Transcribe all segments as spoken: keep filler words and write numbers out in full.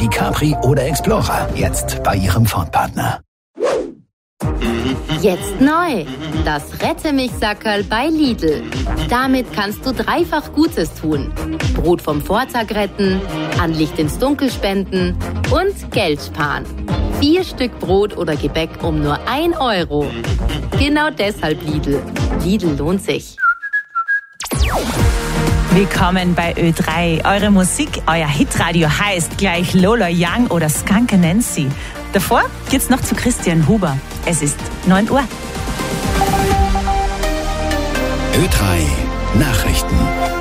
wie Capri oder Explorer. Jetzt bei Ihrem Ford-Partner. Jetzt neu. Das Rette-mich-Sackerl bei Lidl. Damit kannst du dreifach Gutes tun. Brot vom Vortag retten, an Licht ins Dunkel spenden und Geld sparen. Vier Stück Brot oder Gebäck um nur ein Euro. Genau deshalb Lidl. Lidl lohnt sich. Willkommen bei Ö drei. Eure Musik, euer Hitradio heißt gleich Lola Young oder Skunker Nancy. Davor geht's noch zu Christian Huber. Es ist neun Uhr. Ö drei Nachrichten.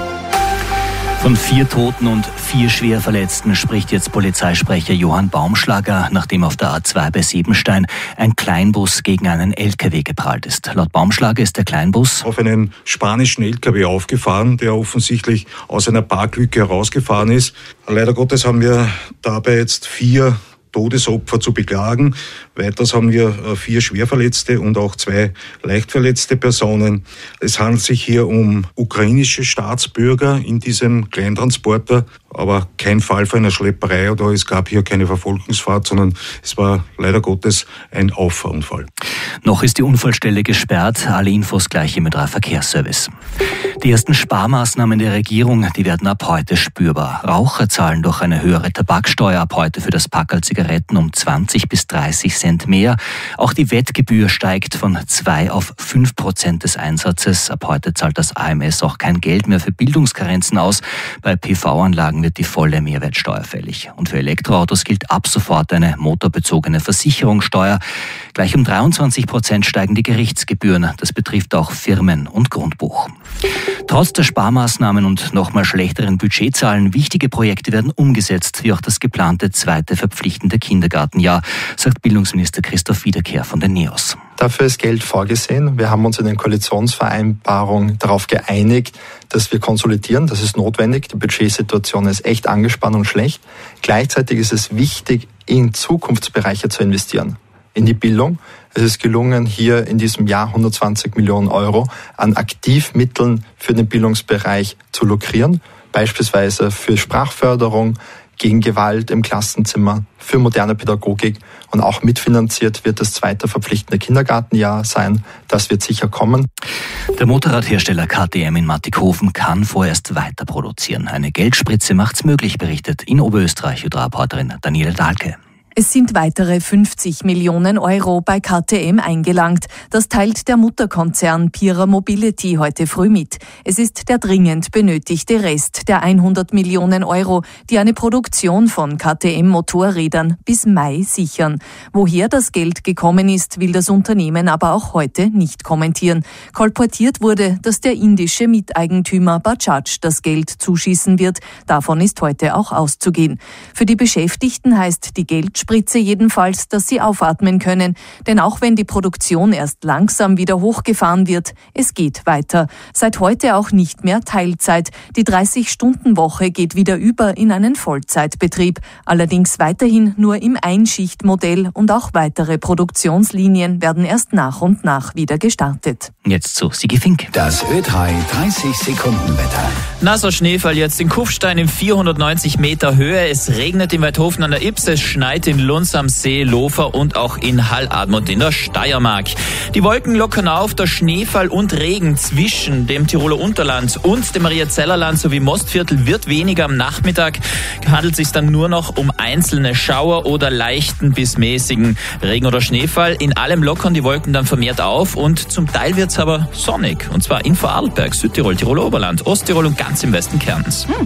Von vier Toten und vier Schwerverletzten spricht jetzt Polizeisprecher Johann Baumschlager, nachdem auf der A zwei bei Siebenstein ein Kleinbus gegen einen L K W geprallt ist. Laut Baumschlager ist der Kleinbus auf einen spanischen L K W aufgefahren, der offensichtlich aus einer Parklücke herausgefahren ist. Leider Gottes haben wir dabei jetzt vier Todesopfer zu beklagen. Weiters haben wir vier Schwerverletzte und auch zwei leicht verletzte Personen. Es handelt sich hier um ukrainische Staatsbürger in diesem Kleintransporter, aber kein Fall für eine Schlepperei oder es gab hier keine Verfolgungsfahrt, sondern es war leider Gottes ein Auffahrunfall. Noch ist die Unfallstelle gesperrt. Alle Infos gleich im Ö drei Verkehrsservice. Die ersten Sparmaßnahmen der Regierung, die werden ab heute spürbar. Raucher zahlen durch eine höhere Tabaksteuer ab heute für das Packerl Zigaretten um zwanzig bis dreißig Cent mehr. Auch die Wettgebühr steigt von zwei auf fünf Prozent des Einsatzes. Ab heute zahlt das A M S auch kein Geld mehr für Bildungskarenzen aus. Bei P V-Anlagen wird die volle Mehrwertsteuer fällig. Und für Elektroautos gilt ab sofort eine motorbezogene Versicherungssteuer. Gleich um dreiundzwanzig Prozent steigen die Gerichtsgebühren. Das betrifft auch Firmen und Grundbuch. Trotz der Sparmaßnahmen und nochmal schlechteren Budgetzahlen, wichtige Projekte werden umgesetzt, wie auch das geplante zweite verpflichtende Kindergartenjahr, sagt Bildungsminister Christoph Wiederkehr von den NEOS. Dafür ist Geld vorgesehen. Wir haben uns in den Koalitionsvereinbarungen darauf geeinigt, dass wir konsolidieren. Das ist notwendig. Die Budgetsituation ist echt angespannt und schlecht. Gleichzeitig ist es wichtig, in Zukunftsbereiche zu investieren. In die Bildung. Es ist gelungen, hier in diesem Jahr hundertzwanzig Millionen Euro an Aktivmitteln für den Bildungsbereich zu lukrieren. Beispielsweise für Sprachförderung, gegen Gewalt im Klassenzimmer, für moderne Pädagogik und auch mitfinanziert wird das zweite verpflichtende Kindergartenjahr sein. Das wird sicher kommen. Der Motorradhersteller K T M in Mattighofen kann vorerst weiter produzieren. Eine Geldspritze macht's möglich, berichtet in Oberösterreich Ö drei Reporterin Daniela Dahlke. Es sind weitere fünfzig Millionen Euro bei K T M eingelangt. Das teilt der Mutterkonzern Pira Mobility heute früh mit. Es ist der dringend benötigte Rest der hundert Millionen Euro, die eine Produktion von K T M-Motorrädern bis Mai sichern. Woher das Geld gekommen ist, will das Unternehmen aber auch heute nicht kommentieren. Kolportiert wurde, dass der indische Miteigentümer Bajaj das Geld zuschießen wird. Davon ist heute auch auszugehen. Für die Beschäftigten heißt die Geldspritze jedenfalls, dass sie aufatmen können. Denn auch wenn die Produktion erst langsam wieder hochgefahren wird, es geht weiter. Seit heute auch nicht mehr Teilzeit. Die dreißig-Stunden-Woche geht wieder über in einen Vollzeitbetrieb. Allerdings weiterhin nur im Einschichtmodell und auch weitere Produktionslinien werden erst nach und nach wieder gestartet. Jetzt zu Sigi Fink. Das Ö drei dreißig Sekunden Wetter. Nasser Schneefall jetzt in Kufstein in vierhundertneunzig Meter Höhe. Es regnet in Weidhofen an der Ybbs, es schneit in Lunds am See, Lofer und auch in Halladmont in der Steiermark. Die Wolken lockern auf, der Schneefall und Regen zwischen dem Tiroler Unterland und dem Mariazellerland sowie Mostviertel wird weniger am Nachmittag. Handelt es sich dann nur noch um einzelne Schauer oder leichten bis mäßigen Regen oder Schneefall. In allem lockern die Wolken dann vermehrt auf und zum Teil wird es aber sonnig. Und zwar in Vorarlberg, Südtirol, Tiroler Oberland, Osttirol und ganz im Westen Kärntens. Hm.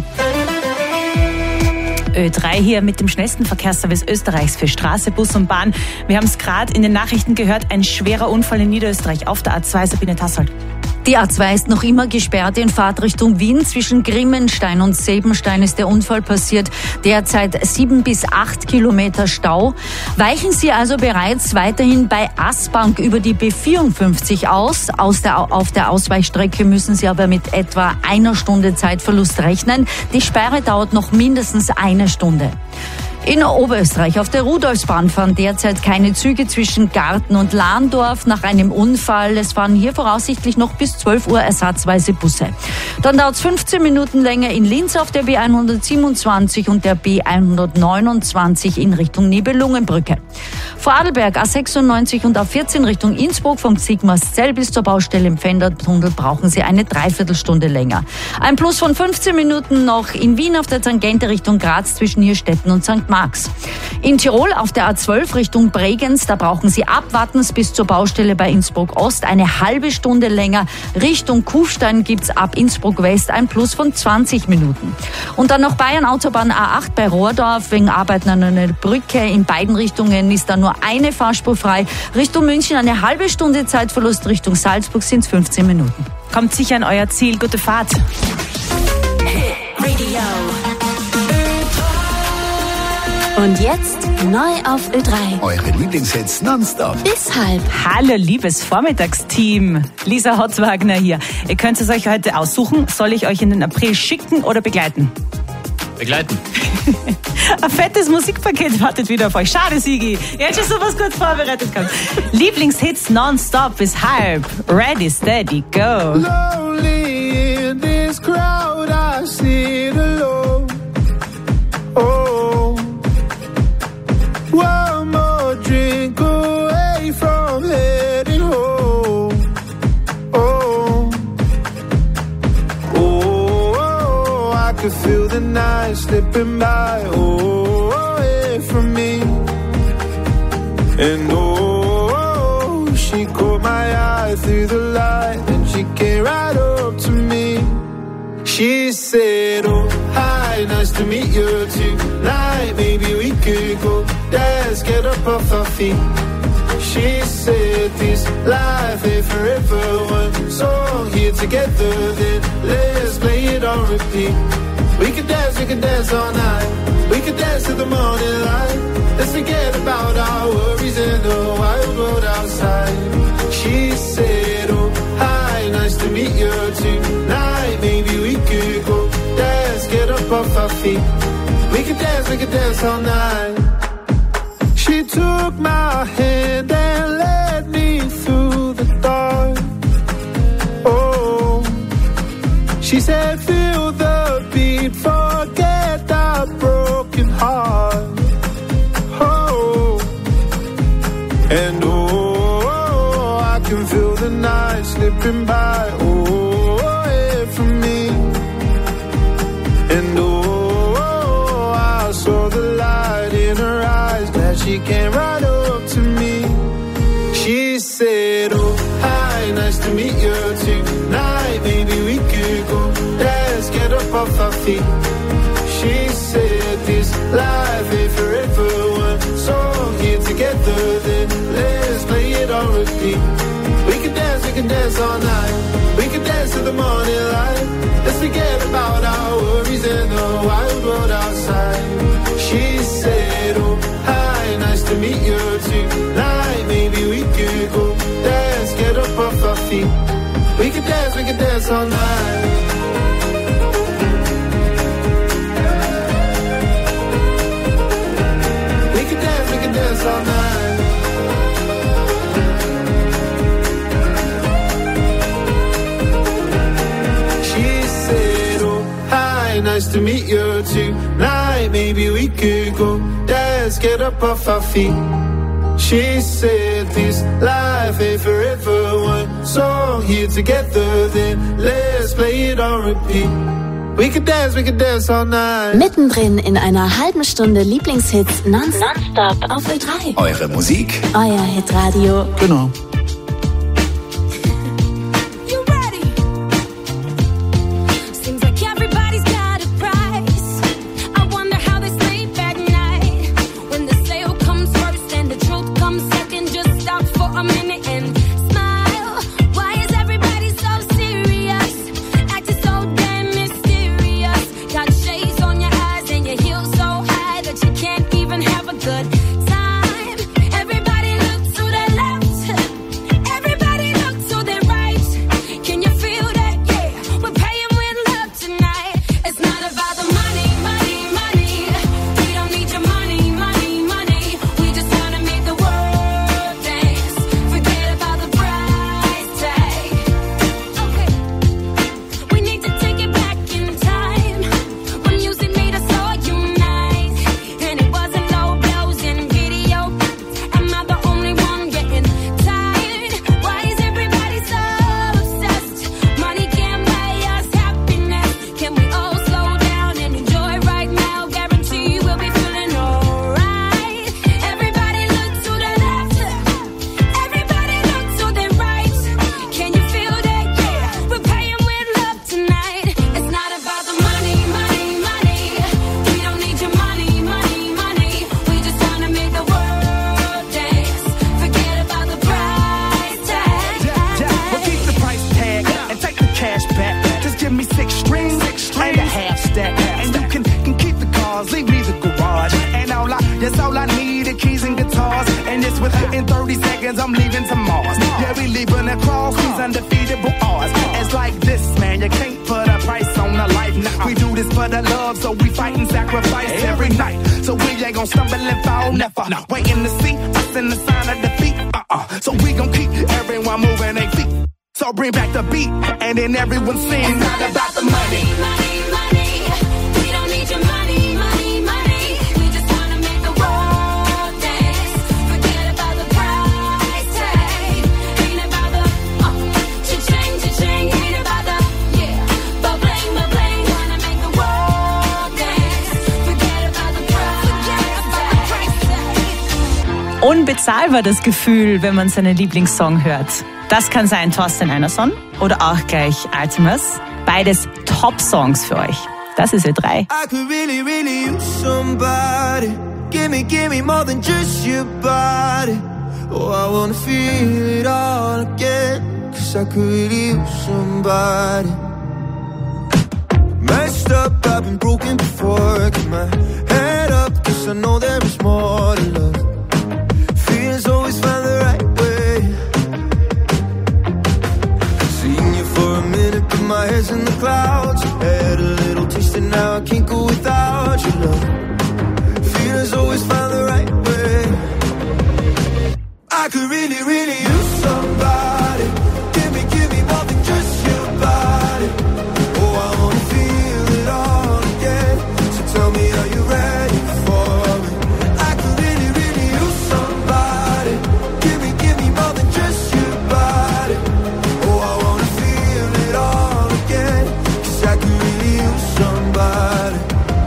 Ö drei hier mit dem schnellsten Verkehrsservice Österreichs für Straße, Bus und Bahn. Wir haben es gerade in den Nachrichten gehört, ein schwerer Unfall in Niederösterreich auf der A zwei. Sabine Tassold. Die A zwei ist noch immer gesperrt in Fahrtrichtung Wien. Zwischen Grimmenstein und Sebenstein ist der Unfall passiert. Derzeit sieben bis acht Kilometer Stau. Weichen Sie also bereits weiterhin bei Asbank über die B vierundfünfzig aus. aus der, auf der Ausweichstrecke müssen Sie aber mit etwa einer Stunde Zeitverlust rechnen. Die Sperre dauert noch mindestens eine Stunde. In Oberösterreich auf der Rudolfsbahn fahren derzeit keine Züge zwischen Garten und Lahndorf nach einem Unfall. Es fahren hier voraussichtlich noch bis zwölf Uhr ersatzweise Busse. Dann dauert es fünfzehn Minuten länger in Linz auf der B hundertsiebenundzwanzig und der B hundertneunundzwanzig in Richtung Nibelungenbrücke. Vorarlberg A sechsundneunzig und A vierzehn Richtung Innsbruck vom Sigmarszell bis zur Baustelle im Pfändertunnel brauchen Sie eine Dreiviertelstunde länger. Ein Plus von fünfzehn Minuten noch in Wien auf der Tangente Richtung Graz zwischen Hirstetten und Sankt Marx. In Tirol auf der A zwölf Richtung Bregenz, da brauchen Sie ab Wattens bis zur Baustelle bei Innsbruck Ost eine halbe Stunde länger. Richtung Kufstein gibt's ab Innsbruck West ein Plus von zwanzig Minuten. Und dann noch Bayern Autobahn A acht bei Rohrdorf. Wegen Arbeiten an einer Brücke in beiden Richtungen ist da nur eine Fahrspur frei. Richtung München eine halbe Stunde Zeitverlust, Richtung Salzburg sind es fünfzehn Minuten. Kommt sicher an euer Ziel. Gute Fahrt. Und jetzt neu auf Ö drei. Eure Lieblingshits nonstop. Bis halb. Hallo, liebes Vormittagsteam. Lisa Hotzwagner hier. Ihr könnt es euch heute aussuchen. Soll ich euch in den April schicken oder begleiten? Begleiten. Ein fettes Musikpaket wartet wieder auf euch. Schade, Sigi. Ihr hättet schon sowas gut vorbereitet gehabt. Lieblingshits nonstop bis halb. Ready, steady, go. Lonely in this crowd, I sit alone. Oh, one more drink away from heading home. Oh, oh, I could feel the night slipping by. Oh, away from me. And oh, she caught my eye through the light, and she came right up to me. She said, oh, hi, nice to meet you tonight. Maybe we could go dance, get up off our feet. She said, this life ain't forever. One song here together, then let's play it on repeat. We could dance, we could dance all night. We could dance to the morning light. Let's forget about our worries in the wild world outside. She said, oh, hi, nice to meet you tonight. Maybe we could go dance, get up off our feet. We could dance, we could dance all night. She took my hand and led me through the dark. Oh, she said, feel the beat, forget our broken heart. Oh, and oh, I can feel the night slipping by. Oh, away from me. And oh, I saw the light in her eyes, glad she came right up to me. She said, oh, hi, nice to meet you tonight. Maybe we could go dance, get up off our feet. She said, this life ain't forever. One song here together, then let's play it on repeat. We can dance, we can dance all night. We can dance to the morning light. Let's forget about our worries in the wild world outside. She said, oh, hi, nice to meet you tonight. Maybe we could go dance, get up off our feet. We can dance, we can dance all night. We can dance, we can dance all night. She said, oh, hi, nice to meet you tonight. Maybe we could go dance, get up off our feet. She said, this life ain't forever. One song here together, then let's play it on repeat. We could dance, we could dance all night. Mittendrin in einer halben Stunde Lieblingshits nonstop, nonstop auf Ö drei. Eure Musik. Euer Hitradio. Genau. Good time. Everybody look to the left. Yes, all I need is keys and guitars. And it's within thirty seconds, I'm leaving to Mars. Yeah, we leaving across these undefeatable odds. It's like this, man, you can't put a price on a life now. We do this for the love, so we fight and sacrifice every night. So we ain't gon' stumble and fall, never. Waiting to see us in the sign of defeat. Uh-uh. So we gon' keep everyone moving their feet. So bring back the beat, and then everyone sing. It's not about the money. Money, money, we don't need your money, money, money. We just wanna make the world dance. Forget about the price tag. Ain't about the uh, cha-ching, cha-ching. Ain't about the yeah, but bling, but bling. Wanna make the world dance. Forget about the price tag. Unbezahlbar das Gefühl, wenn man seinen Lieblingssong hört. Das kann sein Thorsten Einerson oder auch gleich Artemis. Beides Top-Songs für euch. Das ist Ö drei. I could really, really use somebody. Give me, give me more than just your body. Oh, I wanna feel it all again. Cause I could really use somebody. Messed up, I've been broken before. Keep my head up, cause I know there is more to love. Feelings always find the right way. For a minute, but my head's in the clouds. Had a little taste and now I can't go without your love. Feelings always find the right way. I could really, really use somebody. Give me, give me more than just your body. Oh, I wanna feel it all again. So tell me, are you ready for it? I could really, really use somebody. Give me, give me more than just your body. Oh, I wanna all again, cause I could really use somebody.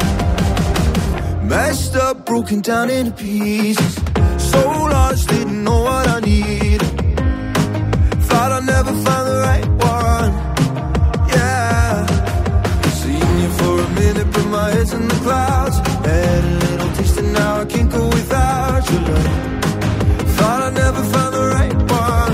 Messed up, broken down into pieces. So lost, didn't know what I needed. Thought I'd never find the right one. Yeah. Seen you for a minute, but my head's in the clouds. Had a little taste and now I can't go without your love. Thought I'd never find the right one.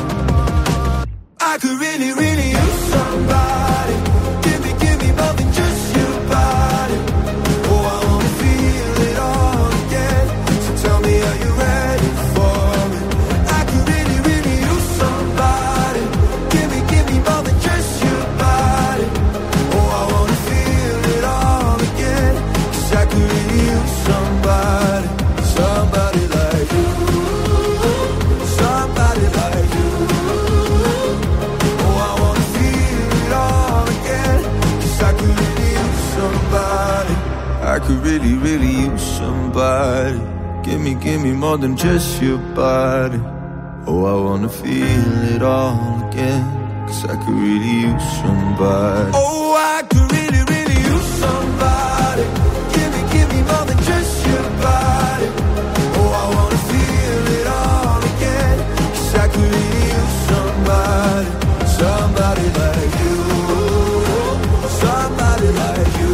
I could really, really use somebody. Give me, give me more than just your body. Oh, I wanna feel it all again. So tell me, are you ready for it? I could really, really use somebody. Give me, give me more than just your body. Oh, I wanna feel it all again. Cause I could really use somebody. Somebody like you. Somebody like you. I could really, really use somebody. Give me, give me more than just your body. Oh, I wanna feel it all again. Cause I could really use somebody. Oh, I could really, really use somebody. Give me, give me more than just your body. Oh, I wanna feel it all again. Cause I could really use somebody. Somebody like you. Somebody like you.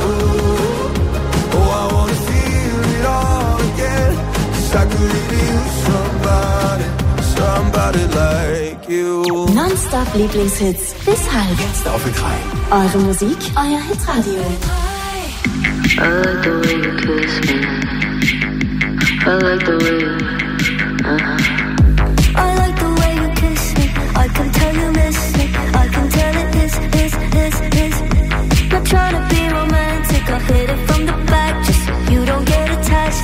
I could really use somebody, somebody like you. Non-stop Lieblingshits bis halb. Jetzt auf Ö drei. Eure Musik, euer Hitradio. I like the way you kiss me. I like the way you, uh-huh. I like the way you kiss me. I can tell you miss me. I can tell it is, is, is, is. Not trying to be romantic. I hit it from the back just so you don't get attached.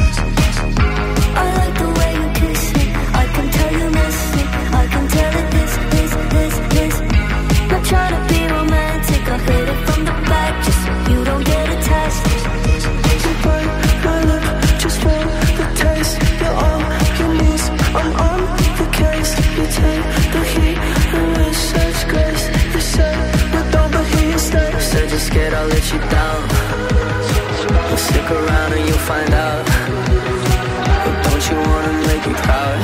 I like the way you kiss me. I can tell you miss me. I can tell it is, is, is, is. Not trying to be romantic. I hit it from the back just so you don't get attached. You bite my lip just for the taste. You're on your knees, I'm on the case. You take the heat and wish such grace. You say you don't, but here you stay. Said you're scared I'll let you down. Well, stick around and you'll find out. Don't you wanna make me proud?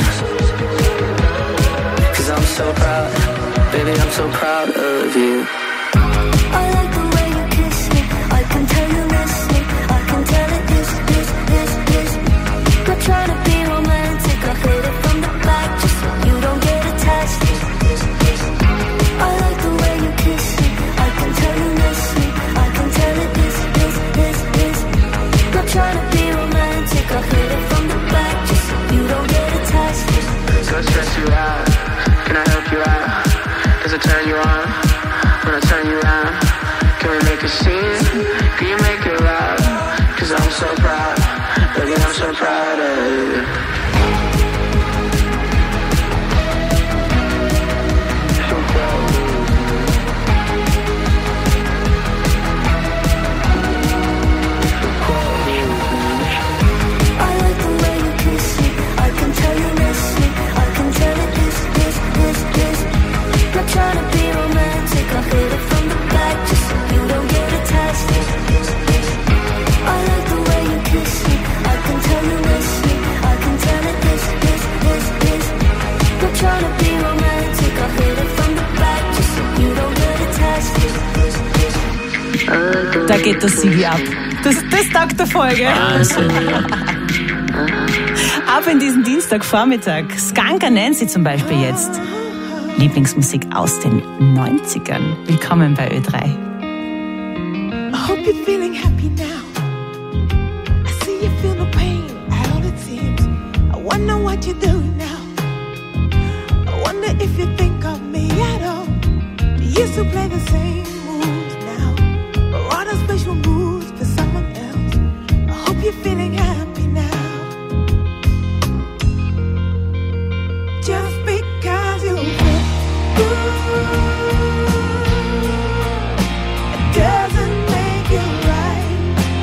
Cause I'm so proud, baby, I'm so proud of you. I like the way you kiss me. I can tell you miss me. I can tell it is, is, is, is. Not trying to be romantic. I hit it from the back just so you don't get attached. I like the way you kiss me. I can tell you miss me. I can tell it is, is, is, is. Not trying to be romantic. I I'm so proud of you. Trying to be romantic, I'll hit it from the back just so you don't get attached. I like the way you kiss me, I can tell you miss me, I can tell it this, this, this, this. Not trying to be romantic, I'll hit it from the back just so you don't get attached. Da geht das Sigi ab. Das, das taugt der Folge. Wahnsinn. Ab in diesen Dienstagvormittag. Skanka Nancy zum Beispiel jetzt. Lieblingsmusik aus den neunzigern. Willkommen bei Ö drei. I hope you're feeling happy now. I see you feel no pain at all it seems. I wonder what you're doing now. I wonder if you think of me at all. You used to play the same moves now, or other special moves for someone else. I hope you're feeling happy now. Just because you feel it doesn't make it right.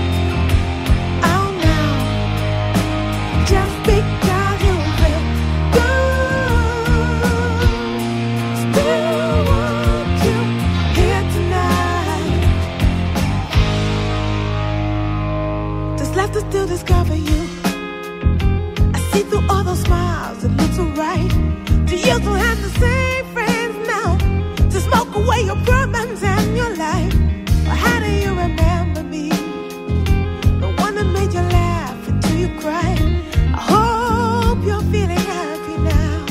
Oh no, just because you feel good, still want you here tonight. There's left to still discover you. I see through all those smiles, it looks alright. Do you still have the same friends now to smoke away your problems and your life? Or how do you remember me? The one that made you laugh until you cried. I hope you're feeling happy now.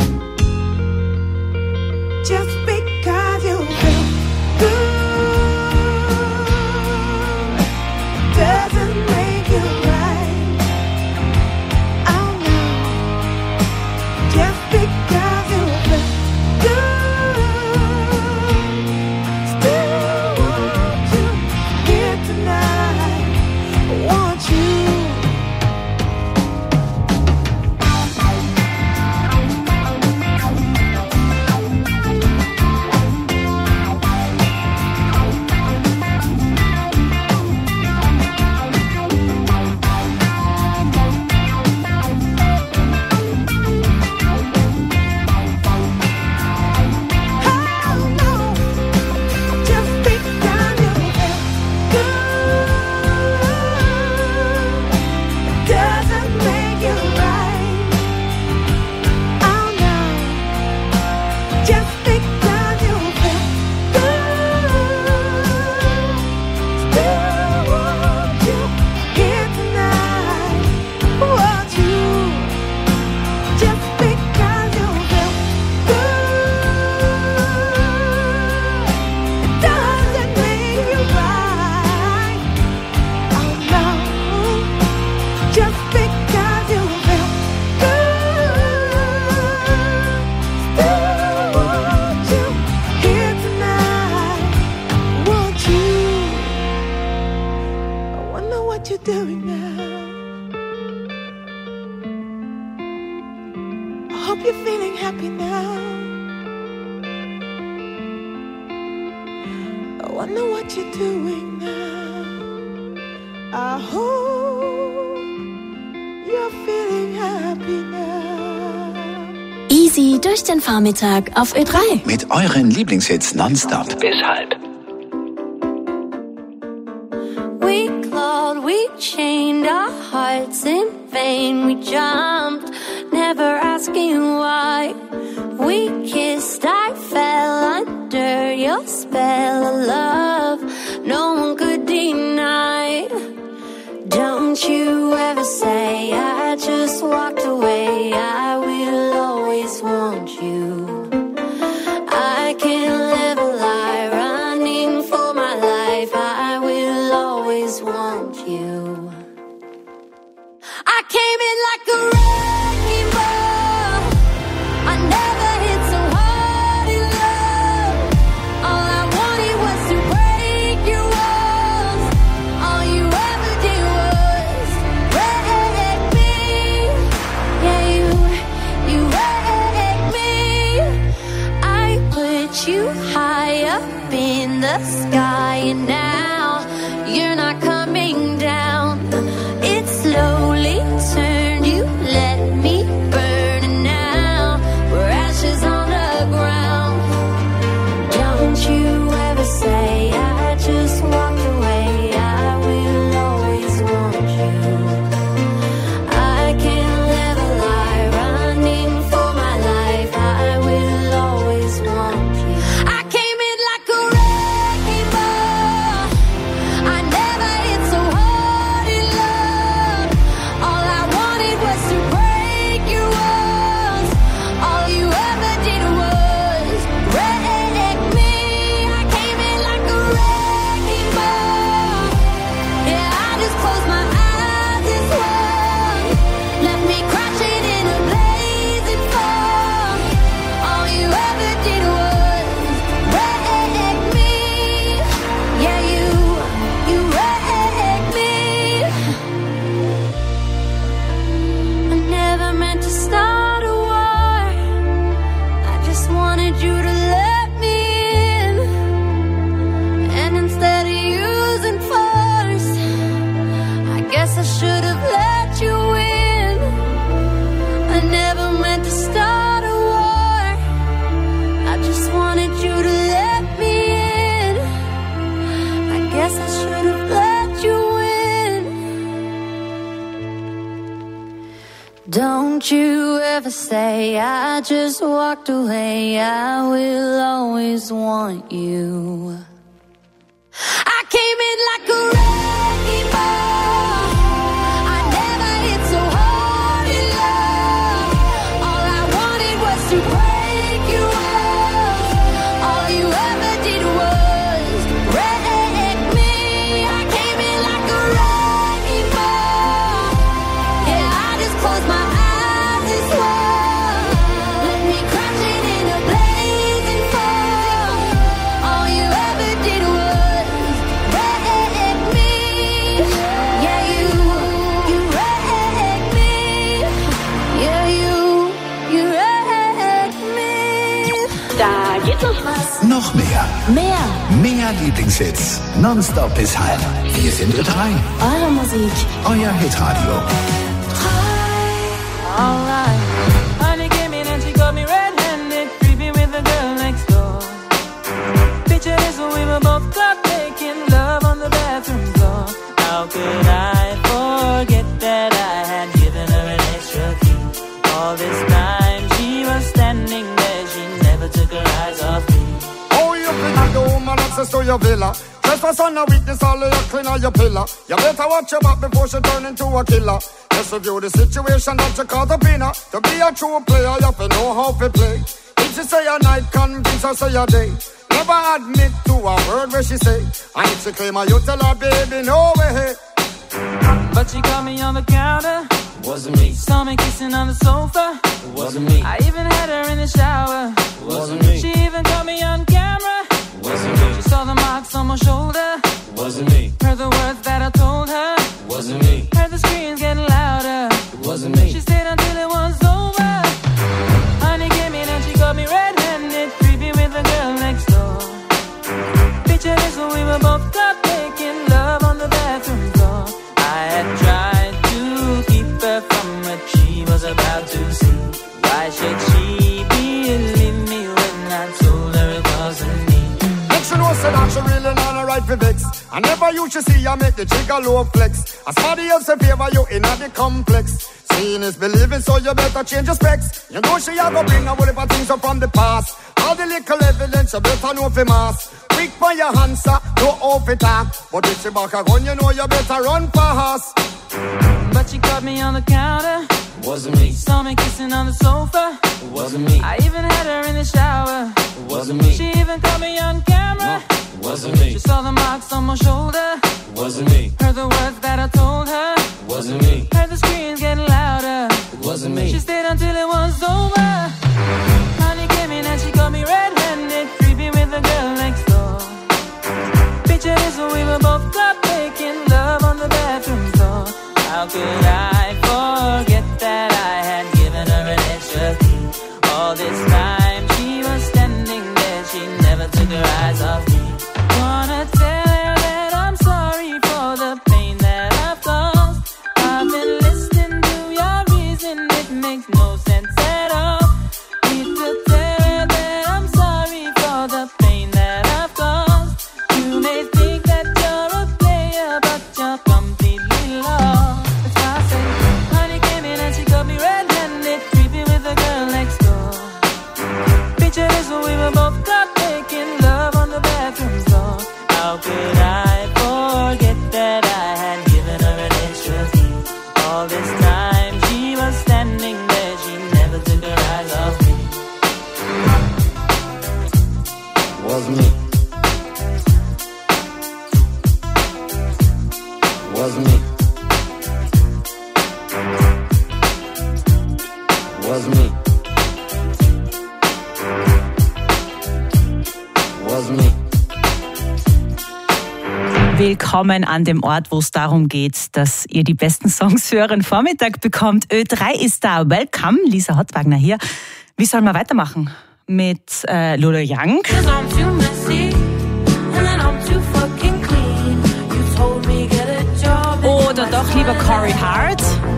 Just because you feel good doesn't make you right. Oh no, just because you feel good, still want you here tonight. Want you. Wonder what you're doing now. I hope you're feeling happy now. Easy durch den Vormittag auf Ö drei. Mit euren Lieblingshits nonstop. Weshalb? We clawed, we chained our hearts in vain. We jumped, never asking why. We kissed, I fell under your spell of love. No one could deny. Don't you ever say I just walked away. I will always want you. I can't live a lie, running for my life. I will always want you. I came in like a wrecking ball. I never hit so hard in love. All I wanted was to break your walls. All you ever did was break Don't you ever say I just walked away. I will always want you. I came in like a wrecking ball. I never hit so hard in love. All I wanted was to break you off. All you ever did was wreck me. I came in like a wrecking ball. Yeah, I just closed my eyes and swore. Let me crashing in a blazing fall. All you ever did was wreck me. Yeah, you, you wrecked me. Yeah, you, you wrecked me. Da geht noch was. Noch mehr. Mehr. Mehr Lieblingshits. Nonstop bis halb. Wir sind Ö drei. Eure Musik. Euer Hitradio. Alright. Honey came in and she got me red-handed, creepy with the girl next door. Picture this when we were both caught making love on the bathroom floor. How could I forget that I had given her an extra key? All this time she was standing there, she never took her eyes off me. Oh, you think the woman access to your villa? Trespass on a weakness, all of your clean on your pillar. You better watch your back before she turn into a killer. Just review the situation that you caught up in her. To be a true player, you have to know how to play. If she say a night, convince her say a day. Never admit to a word where she say. And if she claim her, you tell her, baby, no way. But she caught me on the counter. Wasn't me. Saw me kissing on the sofa. Wasn't me. I even had her in the shower. Wasn't me. She even caught me on camera. Wasn't me. She saw the marks on my shoulder. Wasn't me. Heard the words that I told her. Wasn't me. Heard the screams getting louder. Wasn't me. She stayed until it was over. Honey came in and she got me red-handed, creepy with the girl next door. Picture this when we were both caught making love on the bathroom floor. I had tried to keep her from what she was about to see. Why should she believe me when I told her it wasn't me? Make she know say that she really not a right for vex. I never used to see her make the trigger low flex. As somebody else in favor you in the complex. Seeing is believing, so you better change your specs. You know she a go bring a whole heap of things up from the past. All the little evidence you better know for mass. Quick for your answer, no off it talk. But if she back a gun, you know you better run fast. But she caught me on the counter. Wasn't me. Saw me kissing on the sofa. Wasn't me. I even had her in the shower. Wasn't me. She even caught me on camera. Wasn't me. She saw the marks on my shoulder. Wasn't me. Heard the words that I told her. Wasn't me. Heard the screams getting louder. Wasn't me. She stayed until it was over. Honey came in and she got me red-handed, creepy with the girl next door. Picture this when we were both caught making love on the bathroom floor. How could I forget that I had given her an extra key? All this time she was standing there, she never took her eyes off me. Wanna tell her that I'm sorry for the pain that I've caused. I've been listening to your reason, it makes no sense at all. Need to tell her that I'm sorry for the pain that I've caused. You may think that you're a player, but you're completely lost. That's why I say, honey came in and she got me red-handed, creepy with the girl next door. Picture this when we were both caught making love on the bathroom floor. How could I forget that I had given her an extra key? All this time she was standing there, she never took her eyes off me. Wasn't me. Wasn't me. Wasn't me. Wasn't me. Willkommen an dem Ort, wo es darum geht, dass ihr die besten Songs für euren Vormittag bekommt. Ö drei ist da. Welcome, Lisa Hottwagner hier. Wie sollen wir weitermachen? Mit äh, Lola Young. Oder doch lieber Corey Hart.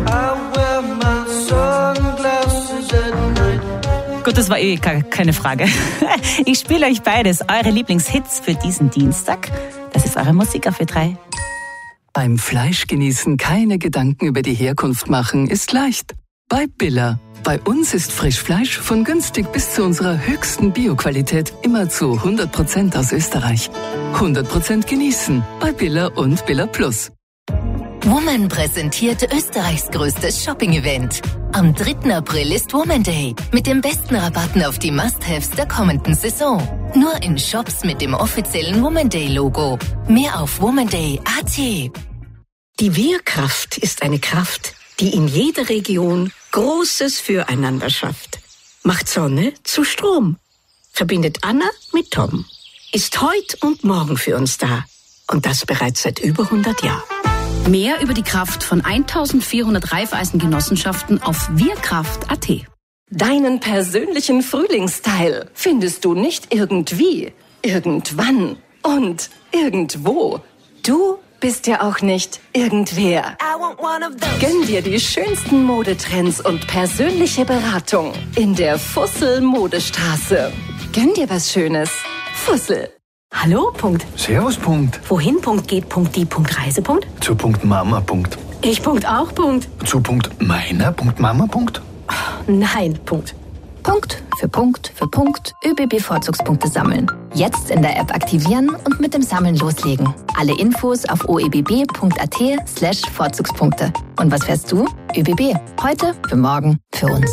Gut, das war eh keine Frage. Ich spiele euch beides, eure Lieblingshits für diesen Dienstag. Das ist eure Musik auf Ö drei. Beim Fleischgenießen keine Gedanken über die Herkunft machen ist leicht. Bei Billa. Bei uns ist Frischfleisch von günstig bis zu unserer höchsten Bioqualität immer zu hundert Prozent aus Österreich. hundert Prozent genießen bei Billa und Billa Plus. Woman präsentiert Österreichs größtes Shopping-Event. Am dritten April ist Woman Day mit den besten Rabatten auf die Must-Haves der kommenden Saison. Nur in Shops mit dem offiziellen Woman Day-Logo. Mehr auf womanday punkt at. Die Wehrkraft ist eine Kraft, die in jeder Region Großes Füreinander schafft. Macht Sonne zu Strom. Verbindet Anna mit Tom. Ist heut und morgen für uns da. Und das bereits seit über hundert Jahren. Mehr über die Kraft von eintausendvierhundert Raiffeisengenossenschaften auf wehrkraft punkt at. Deinen persönlichen Frühlingsstyle findest du nicht irgendwie, irgendwann und irgendwo. Du bist ja auch nicht irgendwer. Gönn dir die schönsten Modetrends und persönliche Beratung in der Fussel Modestraße. Gönn dir was Schönes. Fussel. Hallo, Punkt. Servus, Punkt. Wohin, Punkt, geht, Punkt, die, Punkt, Reise, Punkt? Zu Punkt Mama, Punkt. Ich, Punkt, auch, Punkt. Zu Punkt meiner, Punkt Mama, Punkt. Nein, Punkt. Punkt für Punkt für Punkt ÖBB-Vorzugspunkte sammeln. Jetzt in der App aktivieren und mit dem Sammeln loslegen. Alle Infos auf oebb punkt at slash Vorzugspunkte. Und was fährst du? ÖBB. Heute, für morgen, für uns.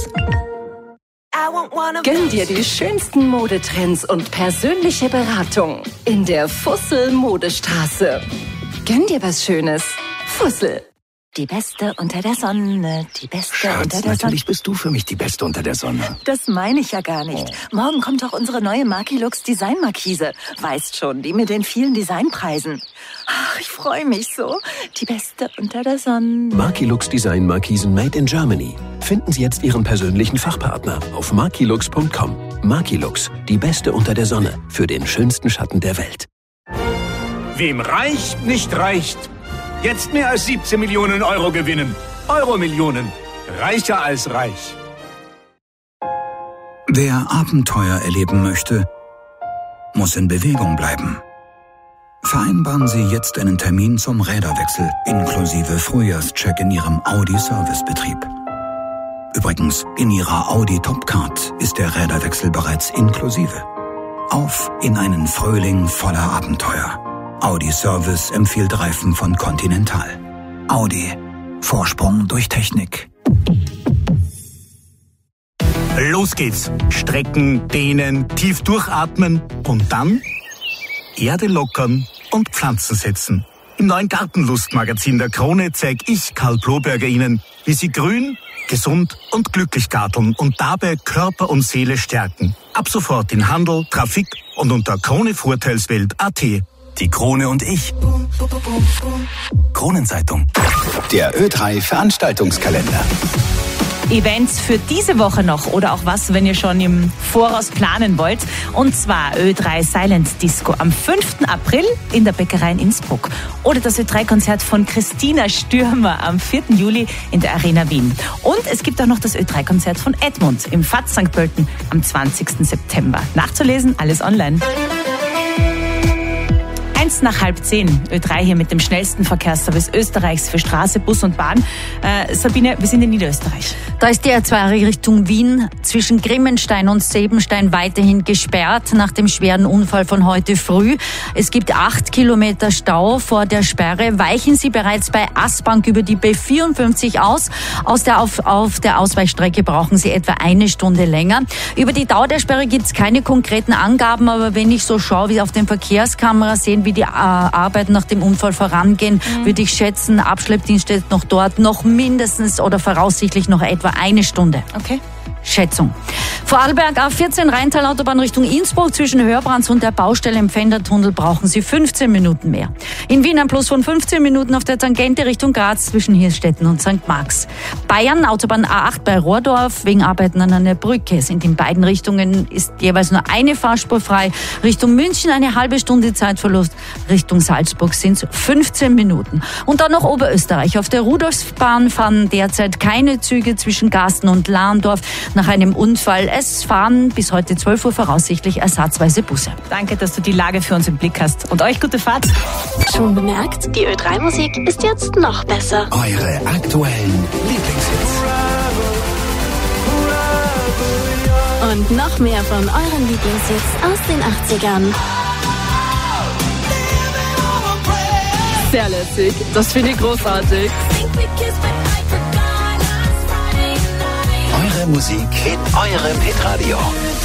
Gönn dir die schönsten Modetrends und persönliche Beratung in der Fussel Modestraße. Gönn dir was Schönes. Fussel. Die Beste unter der Sonne, die Beste Schatz, unter der Sonne. natürlich bist du für mich die Beste unter der Sonne. Das meine ich ja gar nicht. Morgen kommt doch unsere neue Markilux Designmarkise. Weißt schon, die mit den vielen Designpreisen. Ach, ich freue mich so. Die Beste unter der Sonne. Markilux Designmarkisen made in Germany. Finden Sie jetzt Ihren persönlichen Fachpartner auf markilux punkt com. Markilux, die Beste unter der Sonne für den schönsten Schatten der Welt. Wem reicht, nicht reicht. Jetzt mehr als siebzehn Millionen Euro gewinnen. Euro-Millionen. Reicher als reich. Wer Abenteuer erleben möchte, muss in Bewegung bleiben. Vereinbaren Sie jetzt einen Termin zum Räderwechsel inklusive Frühjahrscheck in Ihrem Audi-Servicebetrieb. Übrigens, in Ihrer Audi Topcard ist der Räderwechsel bereits inklusive. Auf in einen Frühling voller Abenteuer. Audi Service empfiehlt Reifen von Continental. Audi. Vorsprung durch Technik. Los geht's. Strecken, dehnen, tief durchatmen und dann Erde lockern und Pflanzen setzen. Im neuen Gartenlustmagazin der Krone zeige ich, Karl Bloberger, Ihnen, wie Sie grün, gesund und glücklich garteln und dabei Körper und Seele stärken. Ab sofort in Handel, Trafik und unter kronevorteilswelt punkt at. Die Krone und ich. Kronenzeitung. Der Ö drei Veranstaltungskalender. Events für diese Woche noch oder auch was, wenn ihr schon im Voraus planen wollt. Und zwar Ö drei Silent Disco am fünften April in der Bäckerei in Innsbruck. Oder das Ö drei Konzert von Christina Stürmer am vierten Juli in der Arena Wien. Und es gibt auch noch das Ö drei Konzert von Edmund im F A Z Sankt Pölten am zwanzigsten September. Nachzulesen, alles online. Eins nach halb zehn, Ö drei hier mit dem schnellsten Verkehrsservice Österreichs für Straße, Bus und Bahn. Äh, Sabine, wir sind in Niederösterreich. Da ist die R zwei Richtung Wien zwischen Grimmenstein und Sebenstein weiterhin gesperrt nach dem schweren Unfall von heute früh. Es gibt acht Kilometer Stau vor der Sperre. Weichen Sie bereits bei Aßbank über die B vierundfünfzig aus. Aus der, auf, auf der Ausweichstrecke brauchen Sie etwa eine Stunde länger. Über die Dauer der Sperre gibt es keine konkreten Angaben, aber wenn ich so schaue, wie auf den Verkehrskameras sehen, wie die Arbeiten nach dem Unfall vorangehen, mhm. würde ich schätzen, Abschleppdienst steht noch dort, noch mindestens oder voraussichtlich noch etwa eine Stunde. Okay. Schätzung. Vorarlberg A vierzehn Rheintal-Autobahn Richtung Innsbruck zwischen Hörbrands und der Baustelle im Pfändertunnel brauchen Sie fünfzehn Minuten mehr. In Wien ein Plus von fünfzehn Minuten auf der Tangente Richtung Graz zwischen Hirstetten und Sankt Marx. Bayern Autobahn A acht bei Rohrdorf wegen Arbeiten an einer Brücke sind in beiden Richtungen ist jeweils nur eine Fahrspur frei. Richtung München eine halbe Stunde Zeitverlust. Richtung Salzburg sind es fünfzehn Minuten. Und dann noch Oberösterreich. Auf der Rudolfsbahn fahren derzeit keine Züge zwischen Garsten und Lahndorf nach einem Unfall. Es fahren bis heute zwölf Uhr voraussichtlich ersatzweise Busse. Danke, dass du die Lage für uns im Blick hast. Und euch gute Fahrt. Schon bemerkt, die Ö drei Musik ist jetzt noch besser. Eure aktuellen Lieblingshits. Und noch mehr von euren Lieblingshits aus den achtzigern. Sehr lässig. Das finde ich großartig. Eure Musik in eurem Hitradio.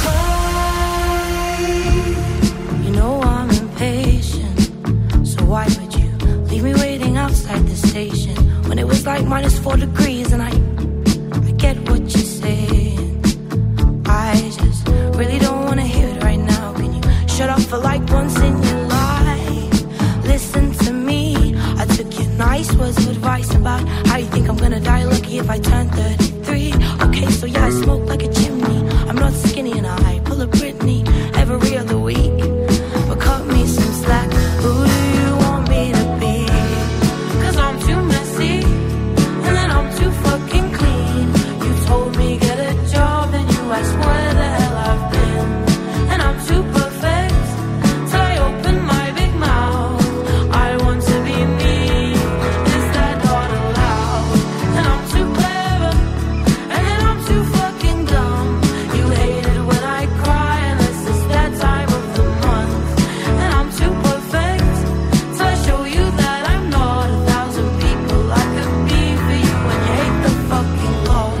You know I'm impatient, so why would you leave me waiting outside the station when it was like minus four degrees and I, I get what you're saying. I just really don't want to hear it right now. Can you shut up for like once in your life? Listen to me. I took your nice words of advice about how you think I'm gonna die lucky if I turn thirty-three. Okay, so yeah, I smoke like a chimney. I'm not skinny and I pull a Britney every other week. But cut me some slack. Who do you want me to be? Cause I'm too messy and then I'm too fucking clean. You told me get a job and you asked where the hell I've been. And I'm too perfect till I open my big mouth. I want to be me. Is that not allowed? And I'm too clever and then I'm too fucking dumb. You hate it when I cry unless it's that time of the month. And I'm too perfect till I show you that I'm not a thousand people I could be for you. When you hate the fucking law,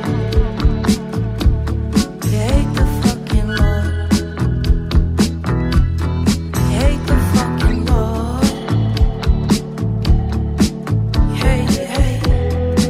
you hate the fucking law, you hate the fucking law, you hate it, hate it.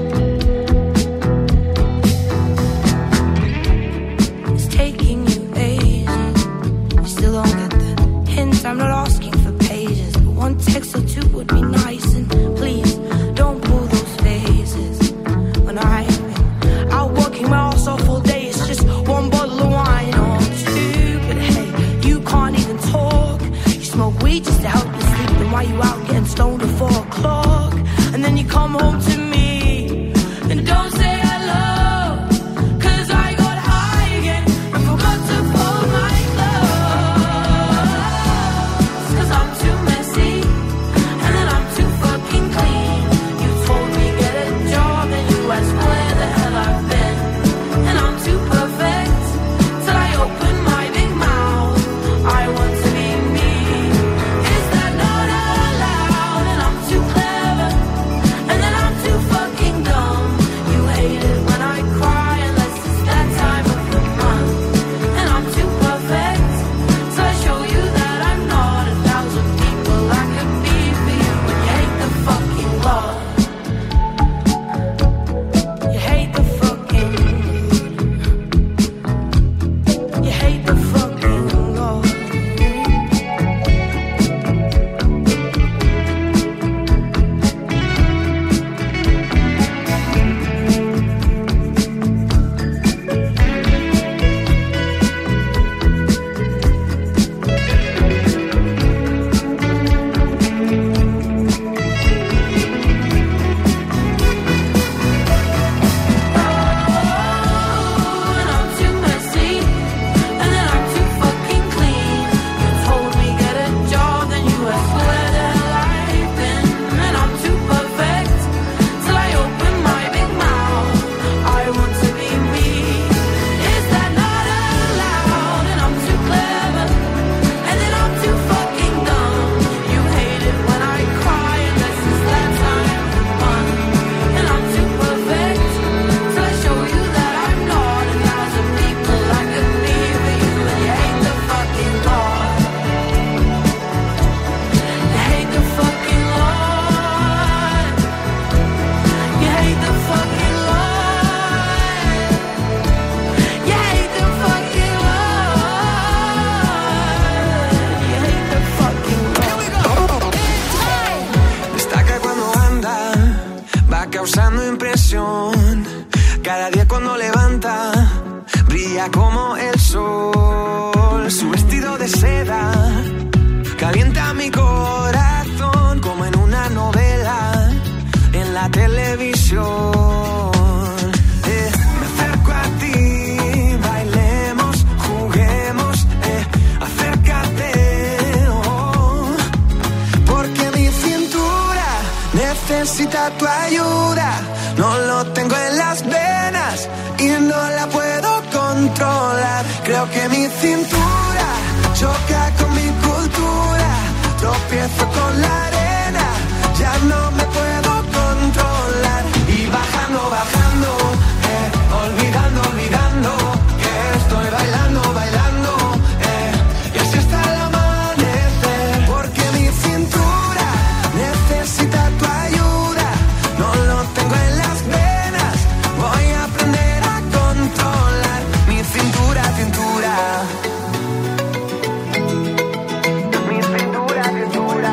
It's taking you ages. You still don't get the hint. I'm not asking for pages, but one text or two would be nice. And please don't pull those phases. When I've been out working my ass off all day, it's just one bottle of wine or two. But hey, you can't even talk. You smoke weed just to help you sleep. Then why you out getting stoned at four o'clock? And then you come home to me and don't say hello. Cause I got high again and forgot to fold my clothes. Cause I'm too messy and then I'm too fucking clean. You told me get a job and you asked where the hell I've been. And I'm too perfect till I open my big mouth. I want to be me. Is that not allowed? And I'm too clever and then I'm too fucking dumb. You hate it when I cry unless it's that time of the month. And I'm too perfect so I show you that I'm not a thousand people I could be for you. When you hate the fucking law, you hate the fucking, you hate the fucking law. And I'm too messy and then I'm too fucking clean. You told me get a job then you asked where the hell I've been. And I'm too perfect till I open my big mouth. I want to be me. Is that not allowed? And I'm too clever and then I'm too fucking dumb. You hate it when I cry unless it's that time of the month. And I'm too perfect till I show you that I'm not a thousand people I could be for you. And you hate the fucking law. You hate the fucking law. You hate the fucking law. You hate the fucking law. You hate the fucking law. Destaca cuando anda, va causando impresión. Cada día cuando levanta, brilla como el sol. Su vestido de seda calienta mi corazón como en una novela en la televisión. Eh, me acerco a ti, bailemos, juguemos, eh, acércate, oh, porque mi cintura necesita tu ayuda. No lo tengo en las venas y no la puedo controlar. controlar. Creo que mi cintura choca con mi cultura. Tropiezo con la arena, ya no me puedo controlar. Y bajando, bajando, eh, olvidando, olvidando, que estoy bailando, bailando, eh, y así hasta el amanecer. Porque mi cintura necesita tu ayuda, no lo tengo en las venas, voy a aprender a controlar mi cintura, cintura. Mi cintura, cintura.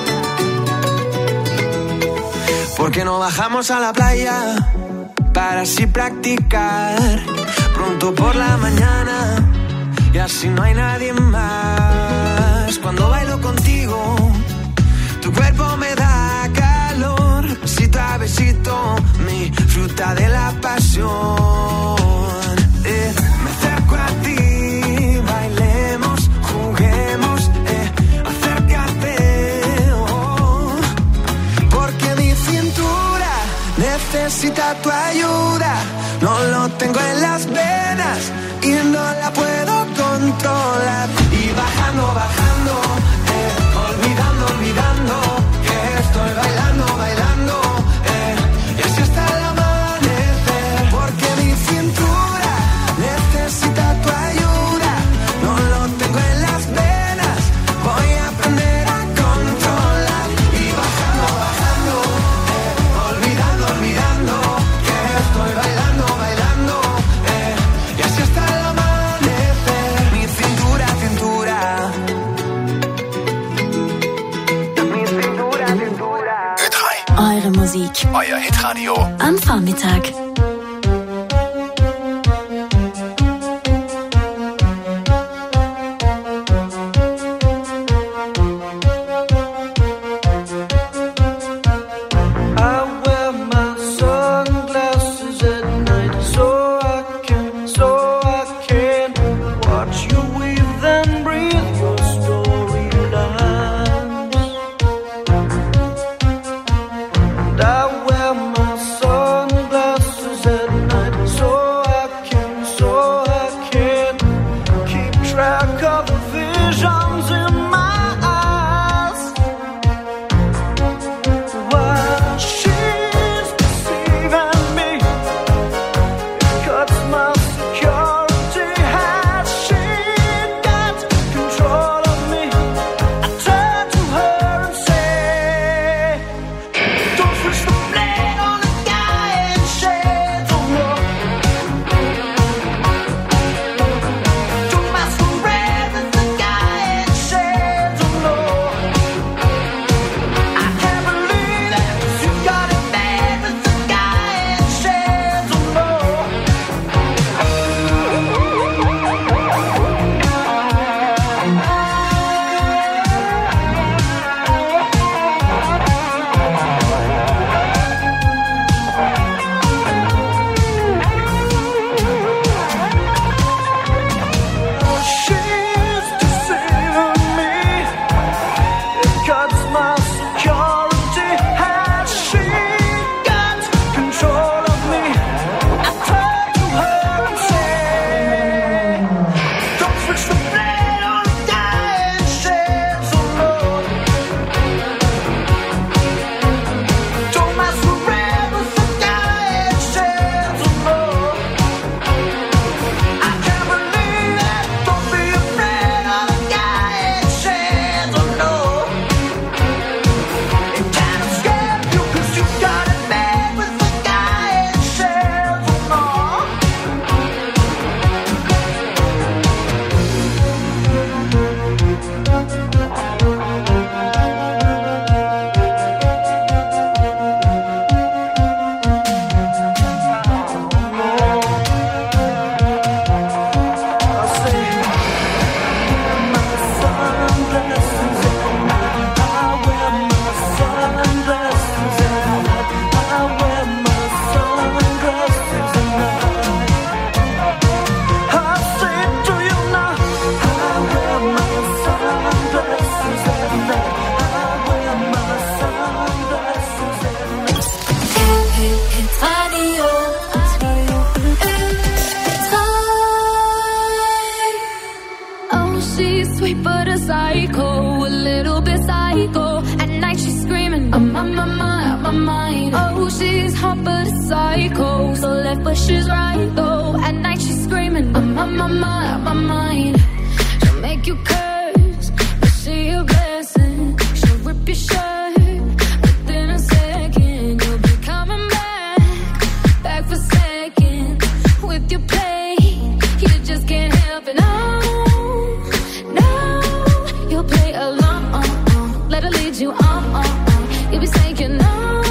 Porque no bajamos a la playa para así practicar pronto por la mañana y así no hay nadie más. Cuando bailo contigo, tu cuerpo me da calor, besito a besito, mi fruta de la pasión. Eh, me acerco a ti, bailemos, juguemos, eh, acércate, oh, porque mi cintura necesita tu ayuda, no lo tengo en las venas y no la puedo controlar. Y bajando, bajando, eh, olvidando, olvidando, que estoy bailando, bailando, eh, y así hasta el amanecer. Porque mi cintura necesita tu ayuda, no lo tengo en las venas, voy a aprender a controlar. Y bajando, bajando, eh, olvidando, olvidando, que estoy bailando, bailando, eh, y así hasta el amanecer. Mi cintura, cintura. Mi cintura, cintura. Eure Musik. Euer Hitradio. Am Vormittag. I wear my sunglasses at night so I can, so I can watch you weave and breathe your storylines. And I wear my sunglasses hot but a psycho. So left but she's right though. At night she's screaming, I'm on my mind, my mind. She'll make you curse, but see a blessing. She'll rip your shirt within a second. You'll be coming back, back for seconds. With your play, you just can't help it. No, no, you'll play along. Let her lead you on, on, on. You'll be saying no,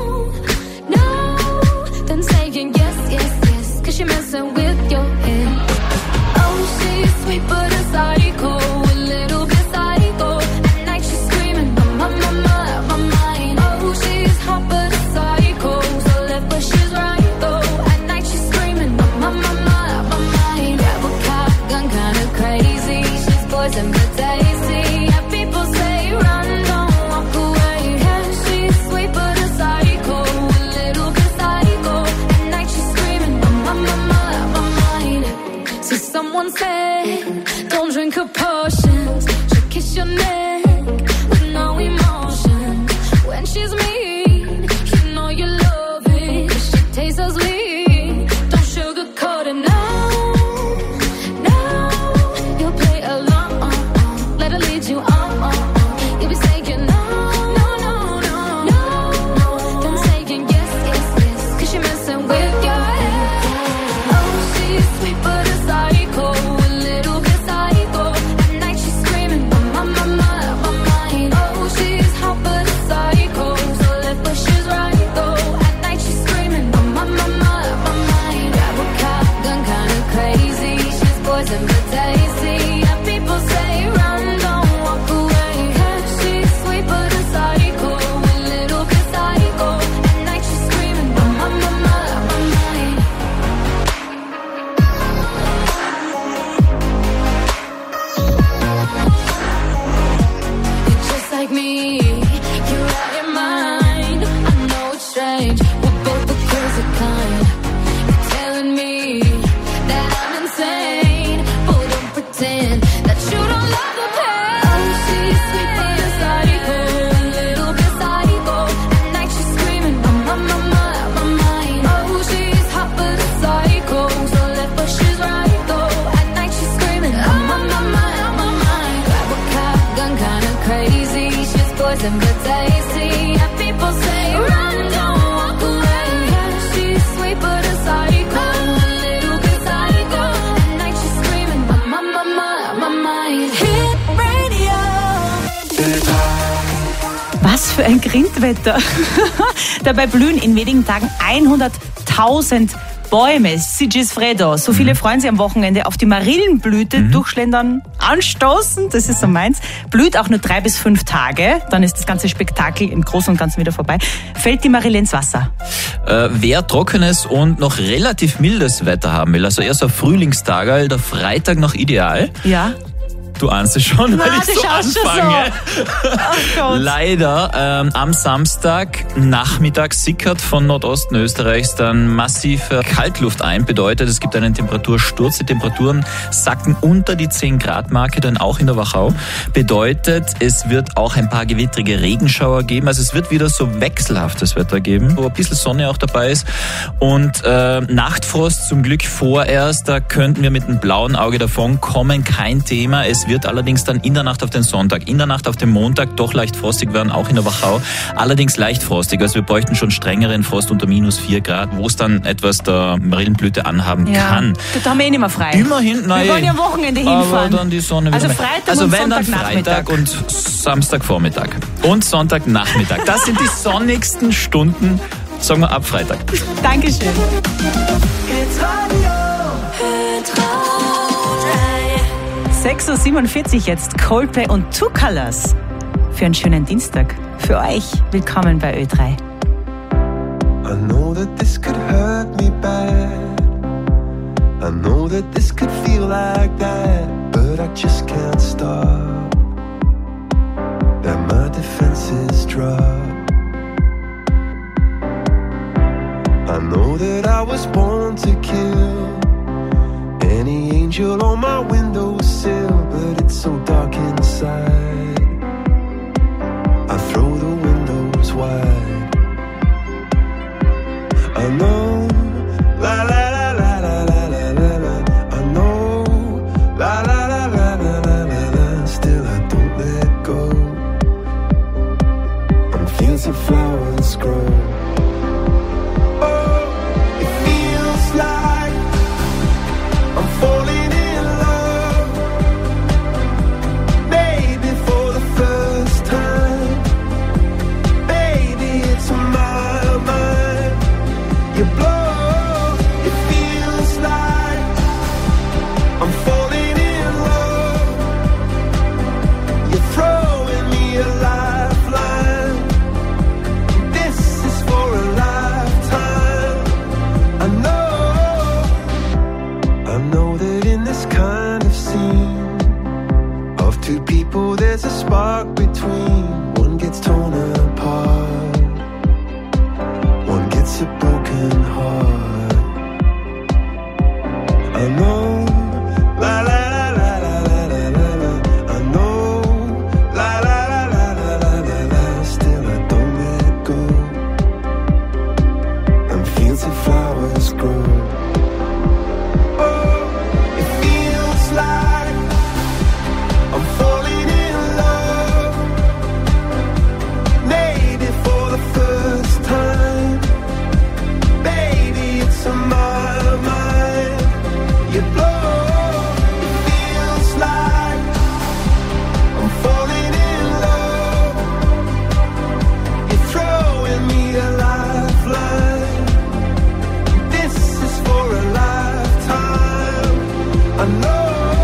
no, then saying yes, yes, yes. Cause you're messing with your head. Oh, she's sweet but a psycho, a little bit psycho. At night she's screaming, my, my, my, my mind. Oh, she's hot but a psycho, so left but she's right though. At night she's screaming, my, my, my, my, my mind. Grab a cop gun, kinda crazy. She's poison but tasty. Yeah, people say run, don't walk away. Yeah, she's sweet but a psycho, a little bit psycho. At night she's screaming, my, my, my, my, my mind. So someone said, don't drink her potions. She'll kiss your neck with no emotion. When she's mean, you know you love it. She tastes so sweet, don't sugarcoat it. No, no, you'll play along. Let her lead you on. You'll be saying no, no, no, no, no. Then saying yes, yes, yes. Cause you're messing with your head. Oh, she's sweet but a psycho, a little bit psycho. At night she's screaming, my, my, my, my mind. Oh, she's hot but a psycho, so left but she's right though. At night she's screaming, my, my, my, my, my mind. Grab a cop gun, kinda crazy. She's poison but tasty. Yeah, people say run, don't walk away. Yeah, she's sweet but a psycho, a little bit psycho. At night she's screaming, my, my, my, my, my mind. You're just like me, you're out your mind. I know it's strange, we're both the crazy kind. You're telling me that I'm insane, but don't pretend that you don't love the pain. Oh, she's sweet but a psycho, a little bit psycho. At night she's screaming, my, my, my, my, my mind. Oh, she's hot but a psycho, so left but she's right though. At night she's screaming, my, my, my, my, my mind. Grab a cop gun, kinda crazy. She's poison but tasty. Yeah, people say run, don't walk away. Yeah, she's sweet but a psycho, a little bit psycho. At night she's screaming, my, my, my, my, my mind. Hit radio. Was für ein Grindwetter. Dabei blühen in wenigen Tagen hunderttausend Bäume. Sigisfredo. So viele freuen sich am Wochenende auf die Marillenblüte. Mhm. Durchschlendern, anstoßen. Das ist so meins. Blüht auch nur drei bis fünf Tage. Dann ist das ganze Spektakel im Großen und Ganzen wieder vorbei. Fällt die Marille ins Wasser? Äh, wer trockenes und noch relativ mildes Wetter haben will, also eher so Frühlingstag, der Freitag noch ideal. Ja. Du ahnst es schon, Na, weil ich du so schaust schon anfange. so. Oh Gott. Leider ähm, am Samstag Nachmittag sickert von Nordosten Österreichs dann massive Kaltluft ein. Bedeutet, es gibt einen Temperatursturz. Die Temperaturen sacken unter die zehn Grad Marke, dann auch in der Wachau. Bedeutet, es wird auch ein paar gewittrige Regenschauer geben. Also es wird wieder so wechselhaftes Wetter geben, wo ein bisschen Sonne auch dabei ist. Und äh, Nachtfrost zum Glück vorerst, da könnten wir mit einem blauen Auge davon kommen. Kein Thema. Es wird allerdings dann in der Nacht auf den Sonntag, in der Nacht auf den Montag doch leicht frostig werden, auch in der Wachau. Allerdings leicht frostig, also wir bräuchten schon strengeren Frost unter minus vier Grad, wo es dann etwas der Marillenblüte anhaben Ja. kann. Da haben wir eh nicht mehr frei. Immerhin, nein. Wir wollen ja am Wochenende hinfahren. Aber dann die Sonne wieder Also mehr. Freitag also und wenn dann Sonntagnachmittag. Freitag und Samstagvormittag und Sonntagnachmittag. Das sind die sonnigsten Stunden, sagen wir ab Freitag. Dankeschön. sechs Uhr siebenundvierzig jetzt, Coldplay und Two Colors. Für einen schönen Dienstag. Für euch, willkommen bei Ö drei. I know that this could hurt me bad. I know that this could feel like that, but I just can't stop. That my defenses drop. I know that I was born to kill. Any angel on my windowsill, but it's so dark inside. I throw the windows wide. spark between. One gets torn apart, one gets a broken heart. I know, la la la la la la la la la. I know, la la la la la la la la. Still I don't let go, and fields of flowers grow. Oh, it feels like I'm falling in love, maybe for the first time. Baby, it's on my mind. You blow. It feels like I'm falling in love. You're throwing me a lifeline. This is for a lifetime. I know.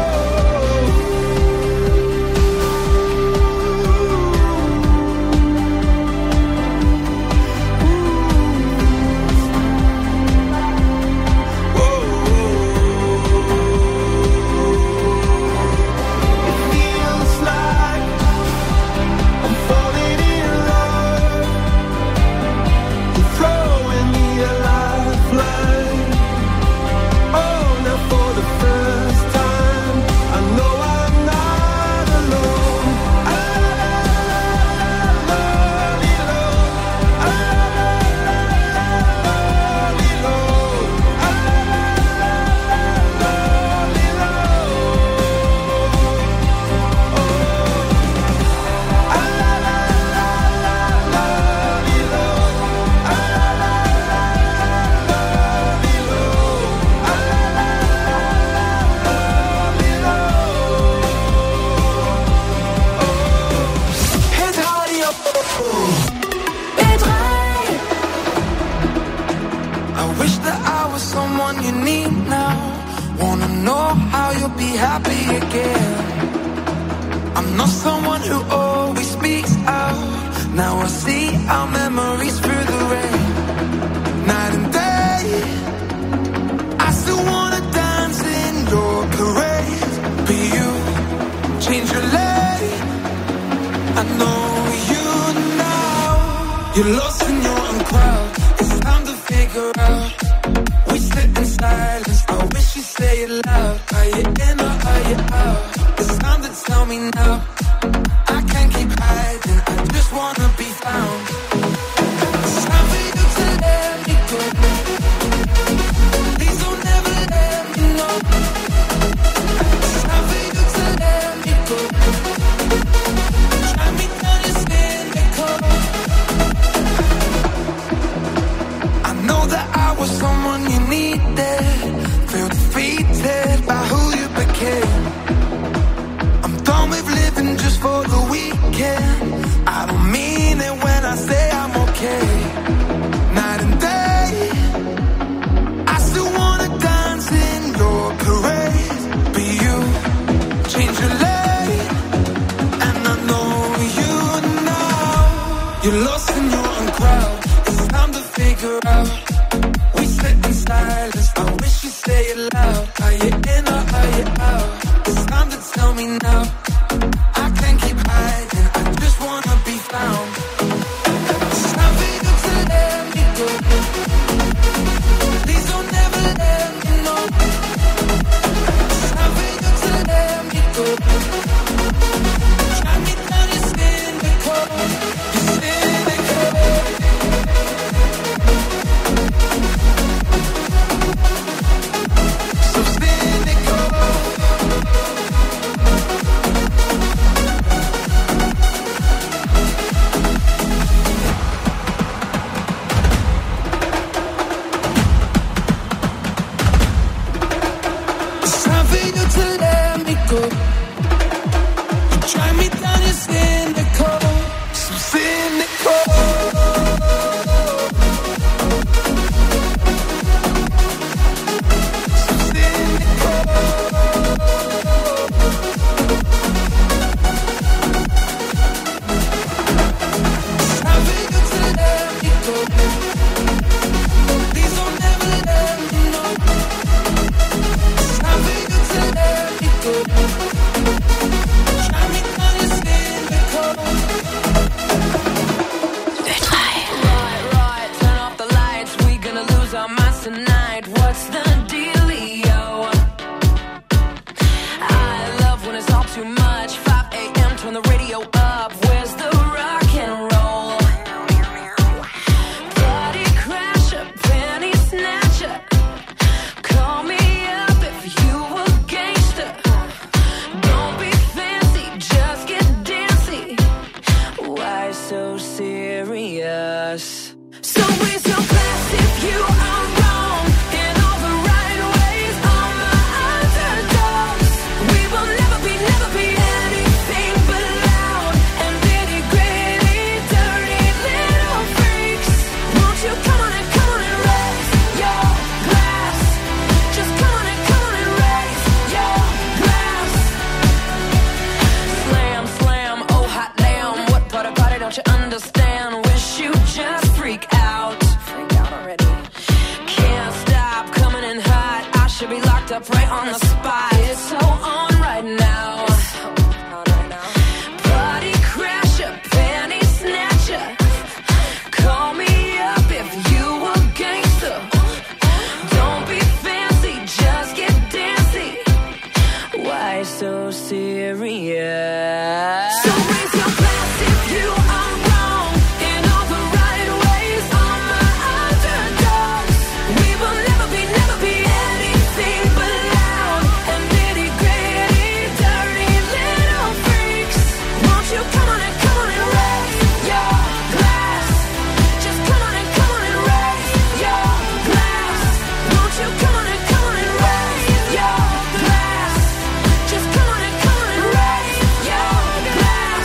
I wish that I was someone you need now. Wanna know how you'll be happy again. I'm not someone who always speaks out. Now I see our memories through the rain. Night and day, I still wanna dance in your parade. But you change your lane. I know you now. You're lost in your own crowd. It's time to figure out. We sit in silence. I wish you say it loud. Are you in or are you out? It's time to tell me now. I can't keep hiding. I just wanna be found. It's time for you to let me go. Please don't ever let me know. It's time for you to let me go. Try me to understand the code. I know that I was someone you needed. Feel defeated by who you became. I'm done with living fucked up right on the spot. It's so on right now. Party crasher, panty snatcher. Call me up if you a gangster. Don't be fancy, just get dancy. Why so serious? So raise your glass if you are wrong in all the right ways. On my underdogs, we will never be, never be anything but loud and nitty gritty, dirty little freaks. Won't you come on and come on and raise your glass? Just come on and come on and raise your glass. Won't you come on and come on and raise your glass? Just come on and come on and raise your glass.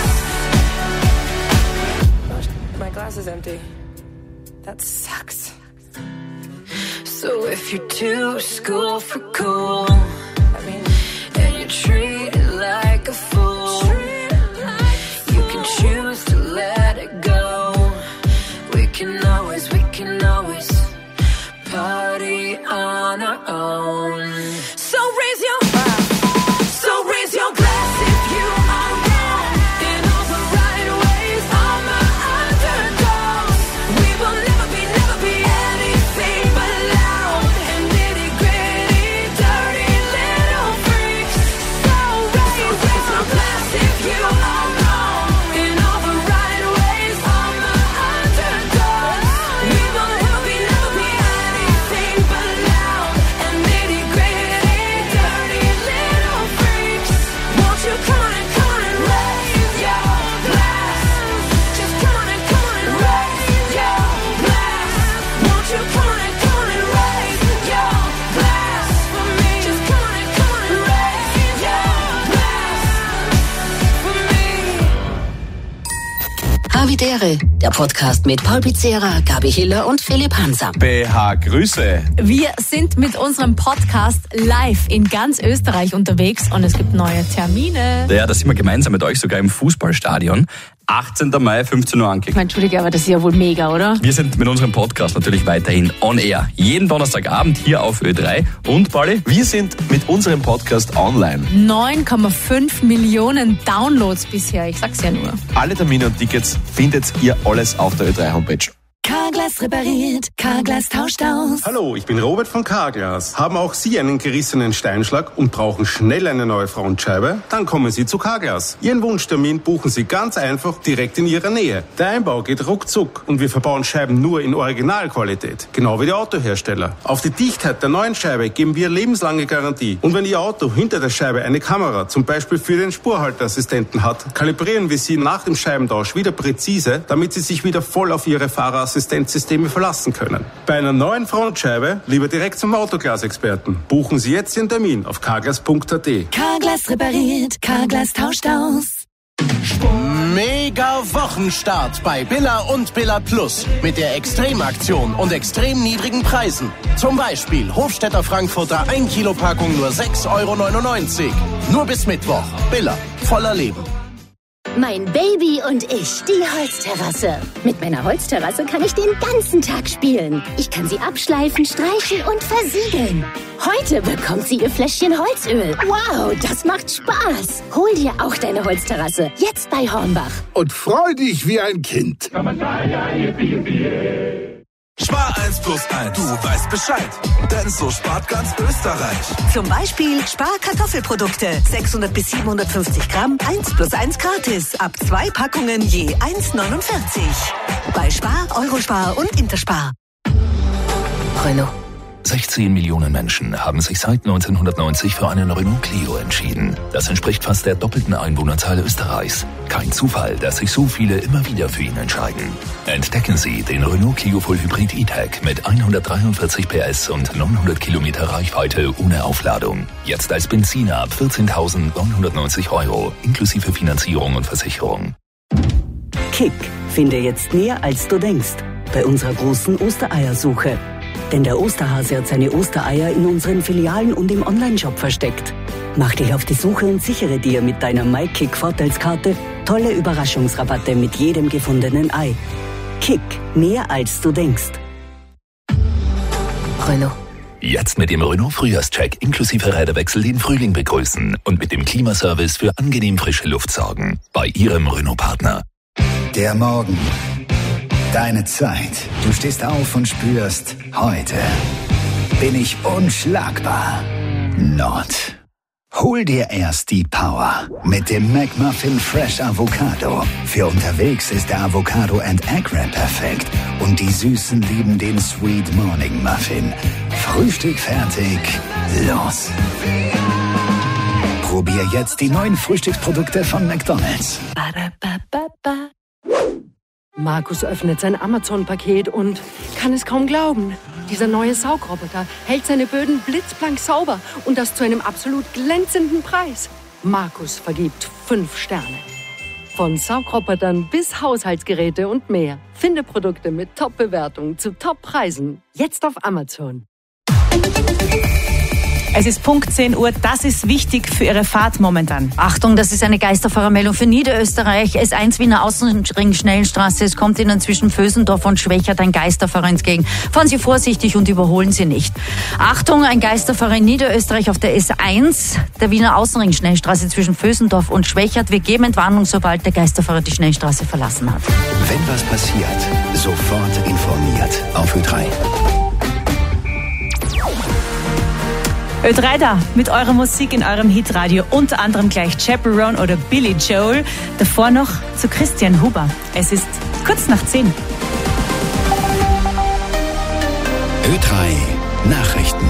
My glass is empty. That sucks. So if you're too school for cool, I mean, and you treat it like a fool, you can choose to let it go. We can always, we can always party on our own. So raise your, so raise your glass if you are wrong in all the right ways. On my underdogs, we will never be, never be anything but loud and nitty gritty, dirty little freaks. So raise, raise your glass if you are wrong in all the right ways. On my underdogs, we will never be, never be anything but loud and nitty gritty, dirty little freaks. Won't you come on and come on and raise your glass? Just come on and come on and raise your glass. Won't you come on and come on and raise your glass for me? Just come on and come on and raise your glass for me. Havidere, der Podcast mit Paul Pizzera, Gabi Hiller und Philipp Hanser. B H, Grüße. Wir sind mit unserem Podcast live in ganz Österreich unterwegs und es gibt neue Termine. Ja, da sind wir gemeinsam mit euch sogar im Fußballstadion. achtzehnten Mai, fünfzehn Uhr angeklickt. Entschuldige, aber das ist ja wohl mega, oder? Wir sind mit unserem Podcast natürlich weiterhin on air. Jeden Donnerstagabend hier auf Ö drei. Und, Pauli? Wir sind mit unserem Podcast online. neun Komma fünf Millionen Downloads bisher, ich sag's ja nur. Alle Termine und Tickets findet ihr alles auf der Ö drei Homepage. Carglass repariert, Carglass tauscht aus. Hallo, ich bin Robert von Carglass. Haben auch Sie einen gerissenen Steinschlag und brauchen schnell eine neue Frontscheibe? Dann kommen Sie zu Carglass. Ihren Wunschtermin buchen Sie ganz einfach direkt in Ihrer Nähe. Der Einbau geht ruckzuck und wir verbauen Scheiben nur in Originalqualität. Genau wie die Autohersteller. Auf die Dichtheit der neuen Scheibe geben wir lebenslange Garantie. Und wenn Ihr Auto hinter der Scheibe eine Kamera, zum Beispiel für den Spurhalteassistenten hat, kalibrieren wir sie nach dem Scheibentausch wieder präzise, damit Sie sich wieder voll auf Ihre Fahrerassistenzsysteme verlassen können. Bei einer neuen Frontscheibe lieber direkt zum Autoglas-Experten. Buchen Sie jetzt Ihren Termin auf carglass punkt a t. Carglass repariert, Carglass tauscht aus. Mega Wochenstart bei Billa und Billa Plus mit der Extremaktion und extrem niedrigen Preisen. Zum Beispiel Hofstädter Frankfurter ein Kilo Packung nur sechs Euro neunundneunzig. Nur bis Mittwoch. Billa, voller Leben. Mein Baby und ich, die Holzterrasse. Mit meiner Holzterrasse kann ich den ganzen Tag spielen. Ich kann sie abschleifen, streichen und versiegeln. Heute bekommt sie ihr Fläschchen Holzöl. Wow, das macht Spaß. Hol dir auch deine Holzterrasse. Jetzt bei Hornbach. Und freu dich wie ein Kind. Spar eins plus eins. Du weißt Bescheid. Denn so spart ganz Österreich. Zum Beispiel Spar-Kartoffelprodukte. sechshundert bis siebenhundertfünfzig Gramm, eins plus eins gratis. Ab zwei Packungen je eins neunundvierzig. Bei Spar, Eurospar und Interspar. Renault. sechzehn Millionen Menschen haben sich seit neunzehnhundertneunzig für einen Renault Clio entschieden. Das entspricht fast der doppelten Einwohnerzahl Österreichs. Kein Zufall, dass sich so viele immer wieder für ihn entscheiden. Entdecken Sie den Renault Clio Full Hybrid E-Tech mit hundertdreiundvierzig P S und neunhundert Kilometer Reichweite ohne Aufladung. Jetzt als Benziner ab vierzehntausendneunhundertneunzig Euro, inklusive Finanzierung und Versicherung. Kick, finde jetzt mehr als du denkst. Bei unserer großen Ostereiersuche. Denn der Osterhase hat seine Ostereier in unseren Filialen und im Onlineshop versteckt. Mach dich auf die Suche und sichere dir mit deiner MyKick-Vorteilskarte tolle Überraschungsrabatte mit jedem gefundenen Ei. Kick, mehr als du denkst. Renault. Jetzt mit dem Renault Frühjahrscheck inklusive Räderwechsel den Frühling begrüßen und mit dem Klimaservice für angenehm frische Luft sorgen. Bei Ihrem Renault-Partner. Der Morgen. Deine Zeit. Du stehst auf und spürst, heute bin ich unschlagbar. Not. Hol dir erst die Power mit dem McMuffin Fresh Avocado. Für unterwegs ist der Avocado and Egg Wrap perfekt. Und die Süßen lieben den Sweet Morning Muffin. Frühstück fertig, los. Probier jetzt die neuen Frühstücksprodukte von McDonald's. Markus öffnet sein Amazon-Paket und kann es kaum glauben. Dieser neue Saugroboter hält seine Böden blitzblank sauber und das zu einem absolut glänzenden Preis. Markus vergibt fünf Sterne. Von Saugrobotern bis Haushaltsgeräte und mehr. Finde Produkte mit Top-Bewertungen zu Top-Preisen. Jetzt auf Amazon. Es ist Punkt zehn Uhr, das ist wichtig für Ihre Fahrt momentan. Achtung, das ist eine Geisterfahrermeldung für Niederösterreich. S eins Wiener Außenring Schnellstraße. Es kommt Ihnen zwischen Vösendorf und Schwächert ein Geisterfahrer entgegen. Fahren Sie vorsichtig und überholen Sie nicht. Achtung, ein Geisterfahrer in Niederösterreich auf der S eins, der Wiener Außenring Schnellstraße zwischen Vösendorf und Schwächert. Wir geben Entwarnung, sobald der Geisterfahrer die Schnellstraße verlassen hat. Wenn was passiert, sofort informiert auf Ö drei. Ö drei da, mit eurer Musik in eurem Hitradio, unter anderem gleich Chaperone oder Billy Joel. Davor noch zu Christian Huber. Es ist kurz nach zehn. Ö drei Nachrichten.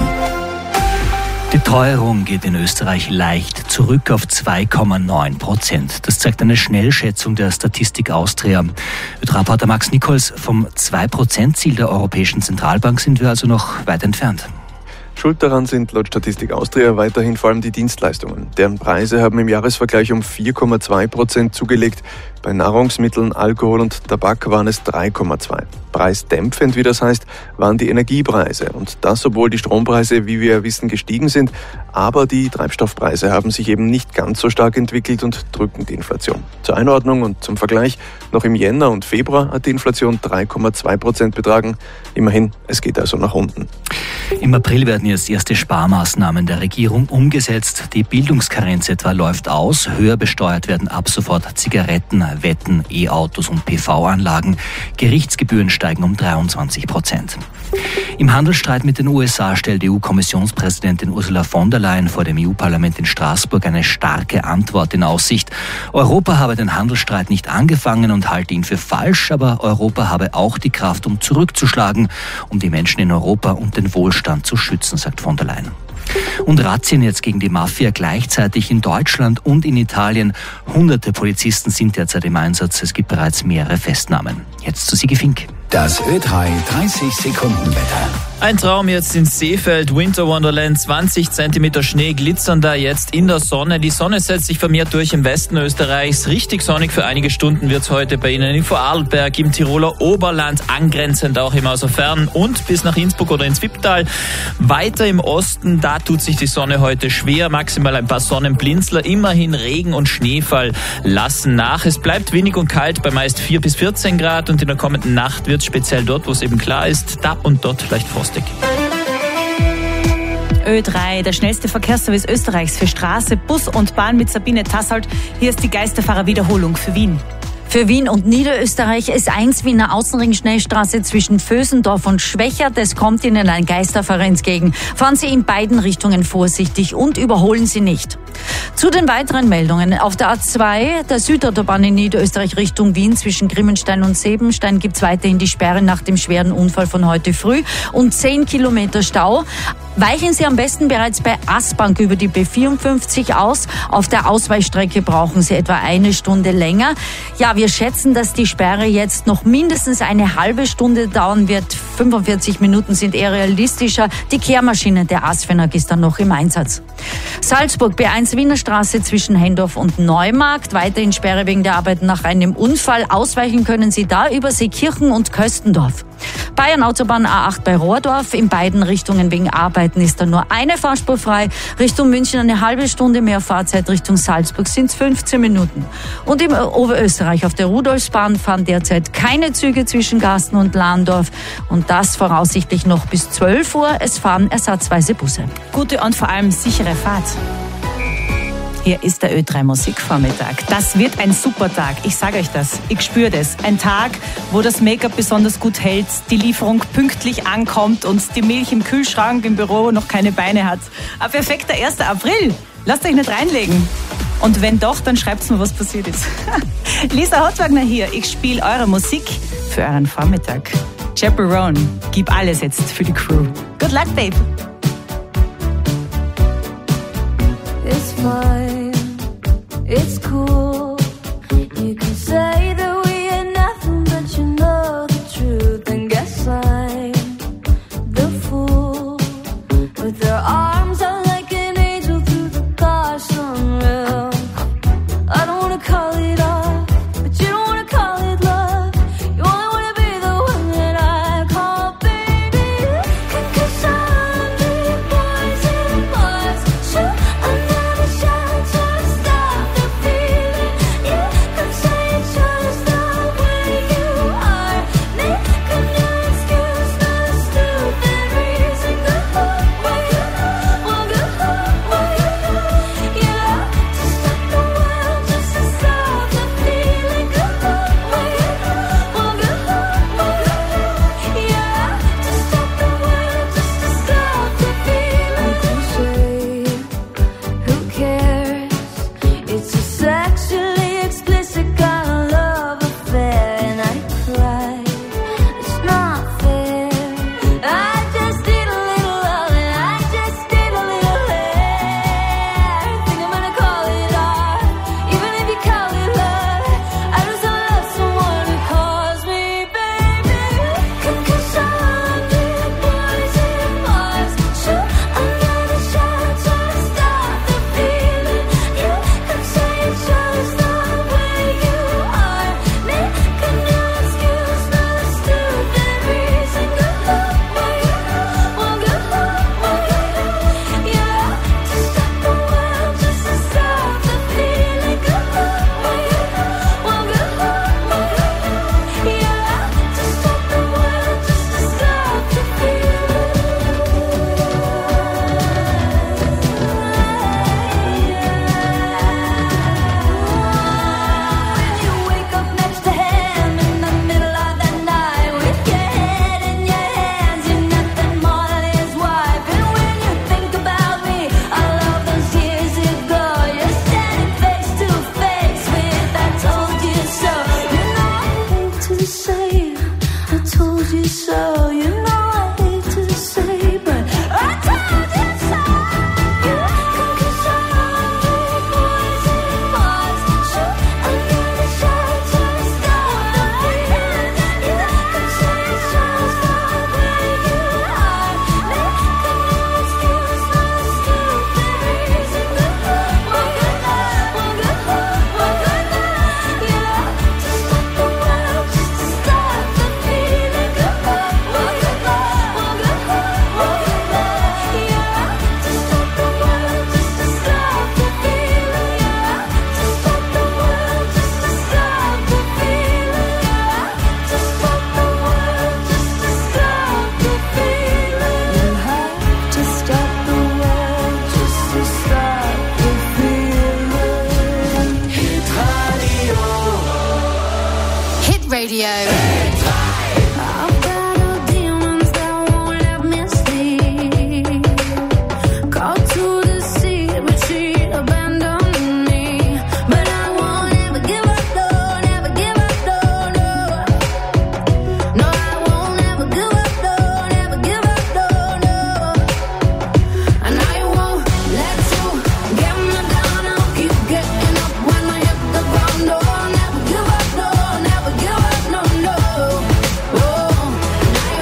Die Teuerung geht in Österreich leicht zurück auf zwei Komma neun Prozent. Das zeigt eine Schnellschätzung der Statistik Austria. Ö drei-Reporter Max Nichols, vom zwei Prozent Ziel der Europäischen Zentralbank sind wir also noch weit entfernt. Schuld daran sind laut Statistik Austria weiterhin vor allem die Dienstleistungen. Deren Preise haben im Jahresvergleich um vier Komma zwei Prozent zugelegt. Bei Nahrungsmitteln, Alkohol und Tabak waren es drei Komma zwei. Preisdämpfend, wie das heißt, waren die Energiepreise. Und das, obwohl die Strompreise, wie wir wissen, gestiegen sind. Aber die Treibstoffpreise haben sich eben nicht ganz so stark entwickelt und drücken die Inflation. Zur Einordnung und zum Vergleich, noch im Jänner und Februar hat die Inflation drei Komma zwei Prozent betragen. Immerhin, es geht also nach unten. Im April werden jetzt erste Sparmaßnahmen der Regierung umgesetzt. Die Bildungskarenz etwa läuft aus. Höher besteuert werden ab sofort Zigaretten, Wetten, E-Autos und P V-Anlagen. Gerichtsgebühren steigen um dreiundzwanzig Prozent. Im Handelsstreit mit den U S A stellt E U-Kommissionspräsidentin Ursula von der Leyen vor dem E U-Parlament in Straßburg eine starke Antwort in Aussicht. Europa habe den Handelsstreit nicht angefangen und halte ihn für falsch, aber Europa habe auch die Kraft, um zurückzuschlagen, um die Menschen in Europa und den Wohlstand zu schützen, sagt von der Leyen. Und Razzien jetzt gegen die Mafia gleichzeitig in Deutschland und in Italien. Hunderte Polizisten sind derzeit im Einsatz. Es gibt bereits mehrere Festnahmen. Jetzt zu Sigi Fink. Das Ö drei dreißig Sekunden Wetter. Ein Traum jetzt in Seefeld, Winter Wonderland, zwanzig Zentimeter Schnee glitzern da jetzt in der Sonne. Die Sonne setzt sich vermehrt durch im Westen Österreichs. Richtig sonnig für einige Stunden wird's heute bei Ihnen in Vorarlberg, im Tiroler Oberland, angrenzend auch im Außerfern und bis nach Innsbruck oder ins Wipptal. Weiter im Osten, da tut sich die Sonne heute schwer, maximal ein paar Sonnenblinzler. Immerhin Regen und Schneefall lassen nach. Es bleibt windig und kalt bei meist vier bis vierzehn Grad und in der kommenden Nacht wird speziell dort, wo es eben klar ist, da und dort leicht frostig. Ö drei, der schnellste Verkehrsservice Österreichs für Straße, Bus und Bahn mit Sabine Tassold. Hier ist die Geisterfahrer-Wiederholung für Wien. Für Wien und Niederösterreich S eins Wiener Außenring Schnellstraße zwischen Vösendorf und Schwächert. Es kommt Ihnen ein Geisterfahrer entgegen. Fahren Sie in beiden Richtungen vorsichtig und überholen Sie nicht. Zu den weiteren Meldungen. Auf der A zwei, der Südautobahn in Niederösterreich Richtung Wien zwischen Grimmenstein und Sebenstein gibt es weiterhin die Sperre nach dem schweren Unfall von heute früh und zehn Kilometer Stau. Weichen Sie am besten bereits bei Asbank über die B vierundfünfzig aus. Auf der Ausweichstrecke brauchen Sie etwa eine Stunde länger. Ja, wir schätzen, dass die Sperre jetzt noch mindestens eine halbe Stunde dauern wird. fünfundvierzig Minuten sind eher realistischer. Die Kehrmaschine der Asfenag ist dann noch im Einsatz. Salzburg, B eins Wiener Straße zwischen Hendorf und Neumarkt. Weiterhin Sperre wegen der Arbeiten nach einem Unfall. Ausweichen können Sie da über Seekirchen und Köstendorf. Bayern-Autobahn A acht bei Rohrdorf. In beiden Richtungen wegen Arbeiten ist da nur eine Fahrspur frei. Richtung München eine halbe Stunde mehr Fahrzeit. Richtung Salzburg sind es fünfzehn Minuten. Und im Oberösterreich auf der Rudolfsbahn fahren derzeit keine Züge zwischen Garsten und Lahndorf. Und das voraussichtlich noch bis zwölf Uhr. Es fahren ersatzweise Busse. Gute und vor allem sichere Fahrt. Hier ist der Ö drei Musikvormittag. Das wird ein super Tag. Ich sage euch das. Ich spüre das. Ein Tag, wo das Make-up besonders gut hält, die Lieferung pünktlich ankommt und die Milch im Kühlschrank im Büro noch keine Beine hat. Ein perfekter erster April. Lasst euch nicht reinlegen. Und wenn doch, dann schreibt mir, was passiert ist. Lisa Hottwagner hier. Ich spiele eure Musik für euren Vormittag. Chaperone, gib alles jetzt für die Crew. Good luck, babe.